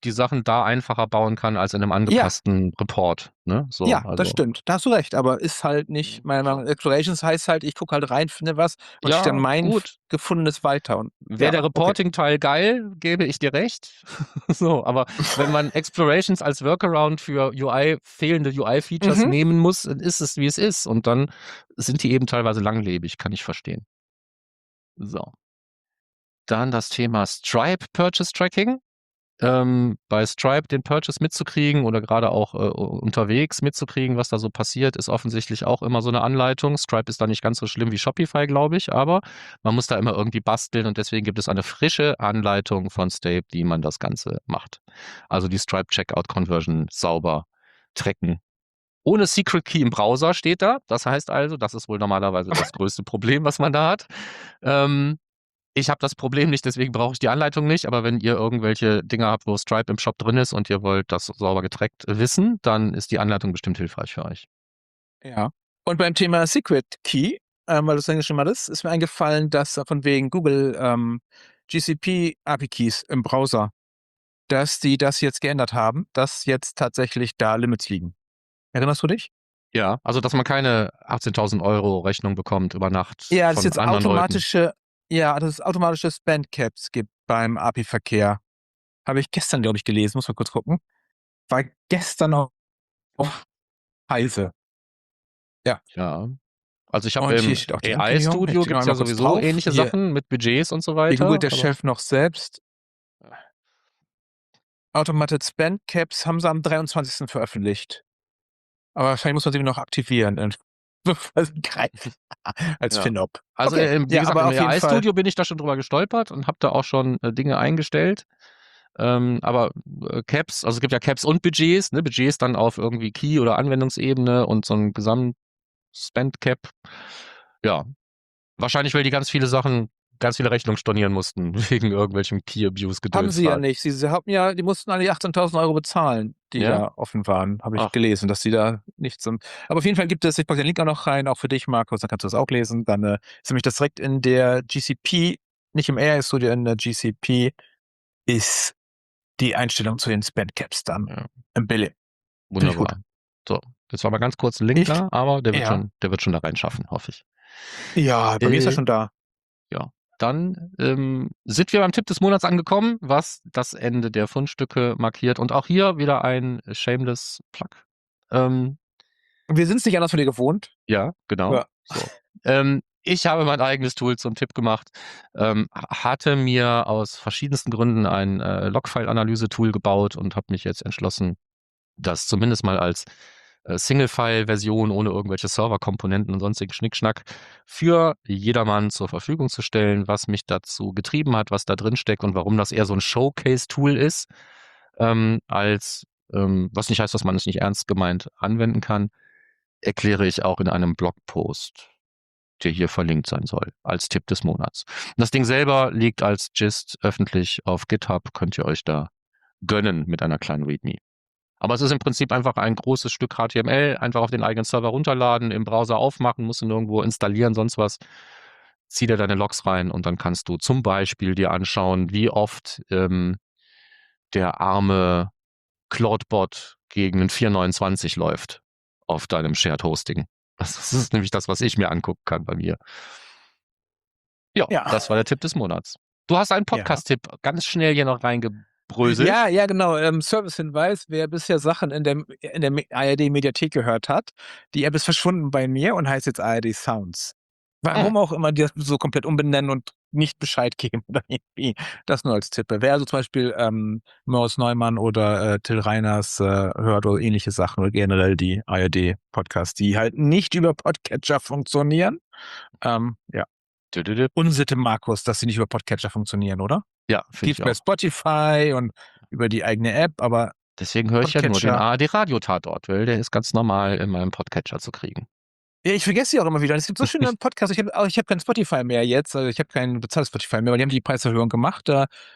die Sachen da einfacher bauen kann als in einem angepassten Report. Ne? So, Ja, das also. stimmt. Da hast du recht, aber ist halt nicht, meiner Meinung nach, Explorations heißt halt, ich gucke halt rein, finde was und schicke dann Ja, mein gut. Gefundenes weiter. Und Wäre der okay. Reporting-Teil geil, gebe ich dir recht. So, aber wenn man Explorations als Workaround für fehlende UI-Features nehmen muss, dann ist es, wie es ist. Und dann sind die eben teilweise langlebig, kann ich verstehen. So. Dann das Thema Stripe Purchase Tracking. Bei Stripe den Purchase mitzukriegen oder gerade auch unterwegs mitzukriegen, was da so passiert, ist offensichtlich auch immer so eine Anleitung. Stripe ist da nicht ganz so schlimm wie Shopify, glaube ich, aber man muss da immer irgendwie basteln und deswegen gibt es eine frische Anleitung von Stape, wie man das Ganze macht. Also die Stripe Checkout Conversion sauber tracken. Ohne Secret Key im Browser steht da. Das heißt also, das ist wohl normalerweise das größte Problem, was man da hat. Ich habe das Problem nicht, deswegen brauche ich die Anleitung nicht, aber wenn ihr irgendwelche Dinge habt, wo Stripe im Shop drin ist und ihr wollt das sauber getrackt wissen, dann ist die Anleitung bestimmt hilfreich für euch. Ja. Und beim Thema Secret Key, weil du es angeschrieben hattest, ist mir eingefallen, dass von wegen Google GCP API Keys im Browser, dass die das jetzt geändert haben, dass jetzt tatsächlich da Limits liegen. Erinnerst du dich? Ja, also dass man keine 18.000 € Rechnung bekommt über Nacht Ja, dass von es jetzt anderen automatische Spend-Caps gibt beim API-Verkehr. Habe ich gestern, glaube ich, gelesen. Muss mal kurz gucken. War gestern auf Heise. Ja. Also ich habe Und hier im steht auch die AI-Studio Ankündigung. gibt es ja sowieso ähnliche Sachen mit Budgets und so Hier weiter. googelt der Chef noch selbst. Automated Spend Caps haben sie am 23. veröffentlicht. Aber wahrscheinlich muss man sie noch aktivieren. Als Ja. FinOp. Also Okay. wie gesagt, aber im auf jeden Fall. AI-Studio bin ich da schon drüber gestolpert und habe da auch schon Dinge eingestellt. Aber Caps, also es gibt ja Caps und Budgets, ne? Budgets dann auf irgendwie Key- oder Anwendungsebene und so ein Gesamt-Spend-Cap. Ja, wahrscheinlich, weil die ganz viele Rechnungen stornieren mussten, wegen irgendwelchem Key-Abuse-Gedöns. Haben sie ja nicht. Sie haben ja, die mussten alle 18.000 € bezahlen, die Ja? da offen waren. Habe ich Ach. gelesen, dass die da nichts sind. Aber auf jeden Fall gibt es, ich packe den Link auch noch rein, auch für dich, Markus, dann kannst du das auch lesen. Dann ist nämlich das direkt in der GCP, nicht im AI-Studio, in der GCP ist die Einstellung zu den Spend-Caps dann im Billy. Wunderbar. So, jetzt war mal ganz kurz ein Link da, aber der wird schon da reinschaffen, hoffe ich. Ja, bei mir ist er schon da. Ja, dann sind wir beim Tipp des Monats angekommen, was das Ende der Fundstücke markiert. Und auch hier wieder ein shameless Plug. Wir sind es nicht anders von dir gewohnt. Ja, genau. Ja. So. Ich habe mein eigenes Tool zum Tipp gemacht, hatte mir aus verschiedensten Gründen ein Logfile-Analyse-Tool gebaut und habe mich jetzt entschlossen, das zumindest mal als Single-File-Version ohne irgendwelche Serverkomponenten und sonstigen Schnickschnack für jedermann zur Verfügung zu stellen, was mich dazu getrieben hat, was da drin steckt und warum das eher so ein Showcase-Tool ist, was nicht heißt, dass man es nicht ernst gemeint anwenden kann, erkläre ich auch in einem Blogpost, der hier verlinkt sein soll, als Tipp des Monats. Das Ding selber liegt als Gist öffentlich auf GitHub, könnt ihr euch da gönnen mit einer kleinen README. Aber es ist im Prinzip einfach ein großes Stück HTML, einfach auf den eigenen Server runterladen, im Browser aufmachen, musst du nirgendwo installieren, sonst was. Zieh dir deine Logs rein und dann kannst du zum Beispiel dir anschauen, wie oft der arme Cloudbot gegen einen 429 läuft auf deinem Shared Hosting. Das ist nämlich das, was ich mir angucken kann bei mir. Ja, das war der Tipp des Monats. Du hast einen Podcast-Tipp ganz schnell hier noch reingebröselt. Ja, genau. Service-Hinweis, wer bisher Sachen in der ARD-Mediathek gehört hat, die App ist verschwunden bei mir und heißt jetzt ARD Sounds. Warum auch immer die das so komplett umbenennen und nicht Bescheid geben oder irgendwie. Das nur als Tipp. Wer also zum Beispiel Moritz Neumann oder Till Reiners hört oder ähnliche Sachen oder generell die ARD-Podcasts, die halt nicht über Podcatcher funktionieren. Unsitte, Markus, dass sie nicht über Podcatcher funktionieren, oder? Ja, finde ich auch. Bei Spotify und über die eigene App, aber deswegen höre ich ja nur den ARD-Radio-Tatort, weil der ist ganz normal in meinem Podcatcher zu kriegen. Ja, ich vergesse sie auch immer wieder. Es gibt so schöne Podcasts. Ich hab kein Spotify mehr jetzt. Also ich habe kein bezahltes Spotify mehr, weil die haben die Preiserhöhung gemacht.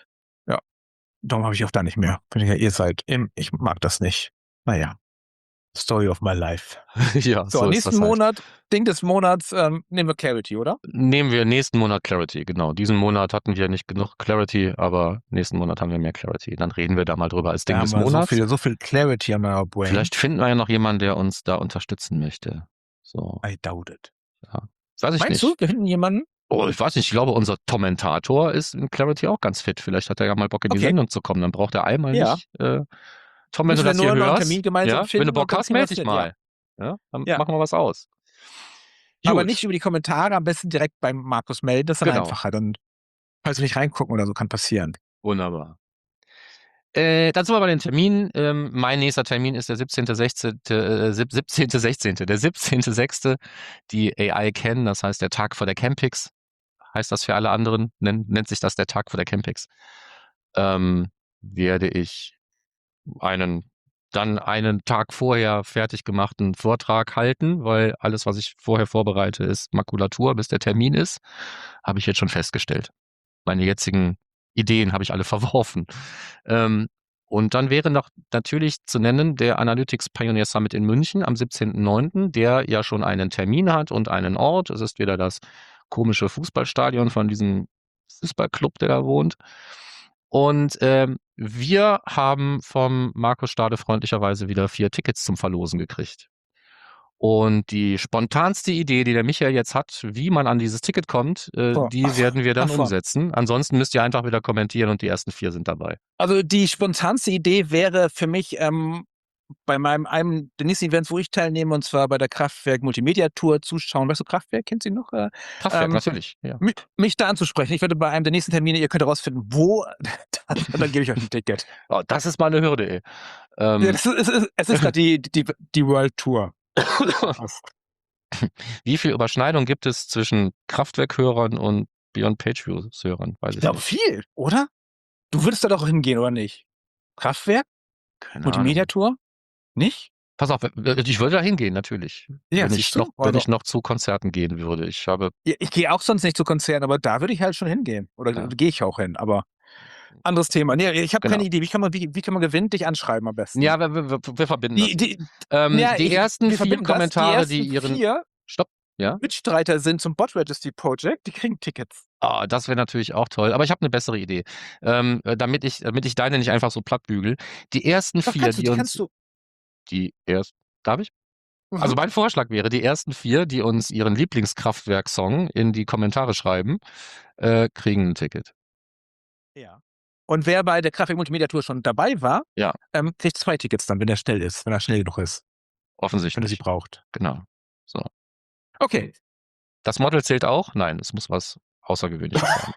Darum habe ich auch da nicht mehr. Wenn ihr seid. Ich mag das nicht. Naja. Story of my life. Ja, So, so ist nächsten das halt. Monat, Ding des Monats, nehmen wir Clarity, oder? Nehmen wir nächsten Monat Clarity, genau. Diesen Monat hatten wir nicht genug Clarity, aber nächsten Monat haben wir mehr Clarity. Dann reden wir da mal drüber als Ding Da des haben wir Monats. so viel Clarity an our brain. Vielleicht finden wir ja noch jemanden, der uns da unterstützen möchte. So, I doubt it. weiß ich Meinst nicht. du, wir finden jemanden? Oh, ich weiß nicht, ich glaube, unser Kommentator ist in Clarity auch ganz fit. Vielleicht hat er ja mal Bock in die Okay. Sendung zu kommen. Dann braucht er einmal Ja. nicht. Tom, wenn Müssen du wir das hier nur noch einen hörst, Termin gemeinsam wenn finden du Bock und dann hast, kriegen wir melde das dich hin, mal. Ja, dann Ja. machen wir was aus. Aber Gut. nicht über die Kommentare, am besten direkt beim Markus melden. Das ist dann Genau. einfacher. Dann kannst du nicht reingucken oder so, kann passieren. Wunderbar. Dann sind wir bei den Terminen. Mein nächster Termin ist der 17.6. Die AI kennen, das heißt der Tag vor der Campix. Heißt das für alle anderen, nennt sich das der Tag vor der Campix. Werde ich einen Tag vorher fertig gemachten Vortrag halten, weil alles, was ich vorher vorbereite, ist Makulatur, bis der Termin ist. Habe ich jetzt schon festgestellt. Meine jetzigen Ideen habe ich alle verworfen. Und dann wäre noch natürlich zu nennen der Analytics Pioneer Summit in München am 17.09., der ja schon einen Termin hat und einen Ort. Es ist wieder das komische Fußballstadion von diesem Fußballclub, der da wohnt. Und wir haben vom Markus Stade freundlicherweise wieder 4 Tickets zum Verlosen gekriegt. Und die spontanste Idee, die der Michael jetzt hat, wie man an dieses Ticket kommt, die werden wir dann umsetzen. Ansonsten müsst ihr einfach wieder kommentieren und die ersten 4 sind dabei. Also die spontanste Idee wäre für mich bei einem der nächsten Events, wo ich teilnehme, und zwar bei der Kraftwerk Multimedia Tour zuschauen. Weißt du, Kraftwerk, kennt sie noch? Kraftwerk, natürlich. Ja. Mich da anzusprechen. Ich werde bei einem der nächsten Termine, ihr könnt herausfinden, wo, dann gebe ich euch ein Ticket. Oh, das ist mal eine Hürde, ey. Ja, es ist gerade die World Tour. Wie viel Überschneidung gibt es zwischen Kraftwerk-Hörern und Beyond Pageviews-Hörern? Weiß Ich glaube viel, oder? Du würdest da doch hingehen, oder nicht? Kraftwerk? Keine Multimedia Ahnung. Tour? Nicht? Pass auf, ich würde da hingehen, natürlich. Ja, wenn ich noch zu Konzerten gehen würde. Ich gehe auch sonst nicht zu Konzerten, aber da würde ich halt schon hingehen. Oder Ja. gehe ich auch hin, aber anderes Thema. Nee, ich habe Genau. keine Idee. Wie kann man gewinnen? Dich anschreiben am besten. Ja, wir verbinden das. Die ersten wir 4 verbinden das. Kommentare, die die ihren... 4 Stopp. Ja? Mitstreiter sind zum Bot Registry Project, die kriegen Tickets. Ah, das wäre natürlich auch toll. Aber ich habe eine bessere Idee. Damit ich deine nicht einfach so platt bügel. Die ersten 4, Darf ich? Mhm. Also mein Vorschlag wäre, die ersten 4, die uns ihren Lieblingskraftwerk-Song in die Kommentare schreiben, kriegen ein Ticket. Ja. Und wer bei der Kraftwerk Multimedia Tour schon dabei war, Ja. Kriegt 2 Tickets dann, wenn er schnell genug ist. Offensichtlich. Wenn er sie braucht. Genau. So. Okay. Das Model zählt auch? Nein, es muss was Außergewöhnliches sein.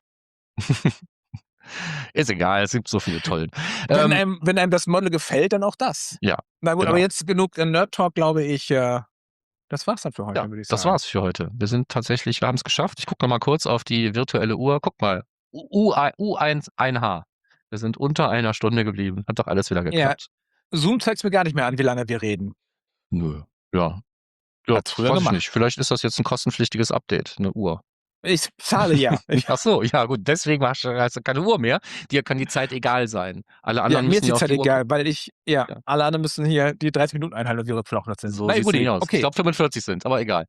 Ist egal, es gibt so viele tollen. Wenn einem das Model gefällt, dann auch das. Ja. Na gut, genau. aber jetzt genug Nerd Talk, glaube ich. Das war's dann für heute, würde ich sagen. Das war's für heute. Wir haben es geschafft. Ich gucke noch mal kurz auf die virtuelle Uhr. Guck mal, U1H. Wir sind unter einer Stunde geblieben. Hat doch alles wieder geklappt. Ja. Zoom zeigt es mir gar nicht mehr an, wie lange wir reden. Nö. Ja. Hat's früher weiß ich gemacht. nicht. Vielleicht ist das jetzt ein kostenpflichtiges Update, eine Uhr. Ich zahle ja. Ach so, ja gut, deswegen hast du keine Uhr mehr. Dir kann die Zeit egal sein. Alle anderen mir ist müssen die auf Zeit die Uhr egal, weil alle anderen müssen hier die 30 Minuten einhalten, und wir rüpfen auch noch sind. So Na sieht's gut, nicht aus. okay. Ich glaube 45 sind, aber egal.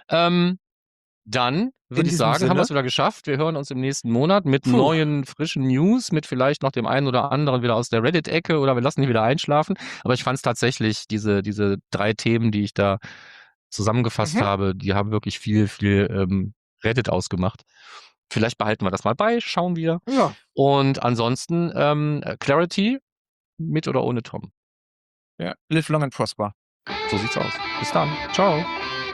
Dann würde ich diesem sagen, Sinne. haben wir es wieder geschafft. Wir hören uns im nächsten Monat mit neuen, frischen News, mit vielleicht noch dem einen oder anderen wieder aus der Reddit-Ecke oder wir lassen die wieder einschlafen. Aber ich fand es tatsächlich, diese 3 Themen, die ich da zusammengefasst habe, die haben wirklich viel Reddit ausgemacht. Vielleicht behalten wir das mal bei, schauen wir. Ja. Und ansonsten Clarity mit oder ohne Tom. Ja. Live long and prosper. So sieht's aus. Bis dann. Ciao.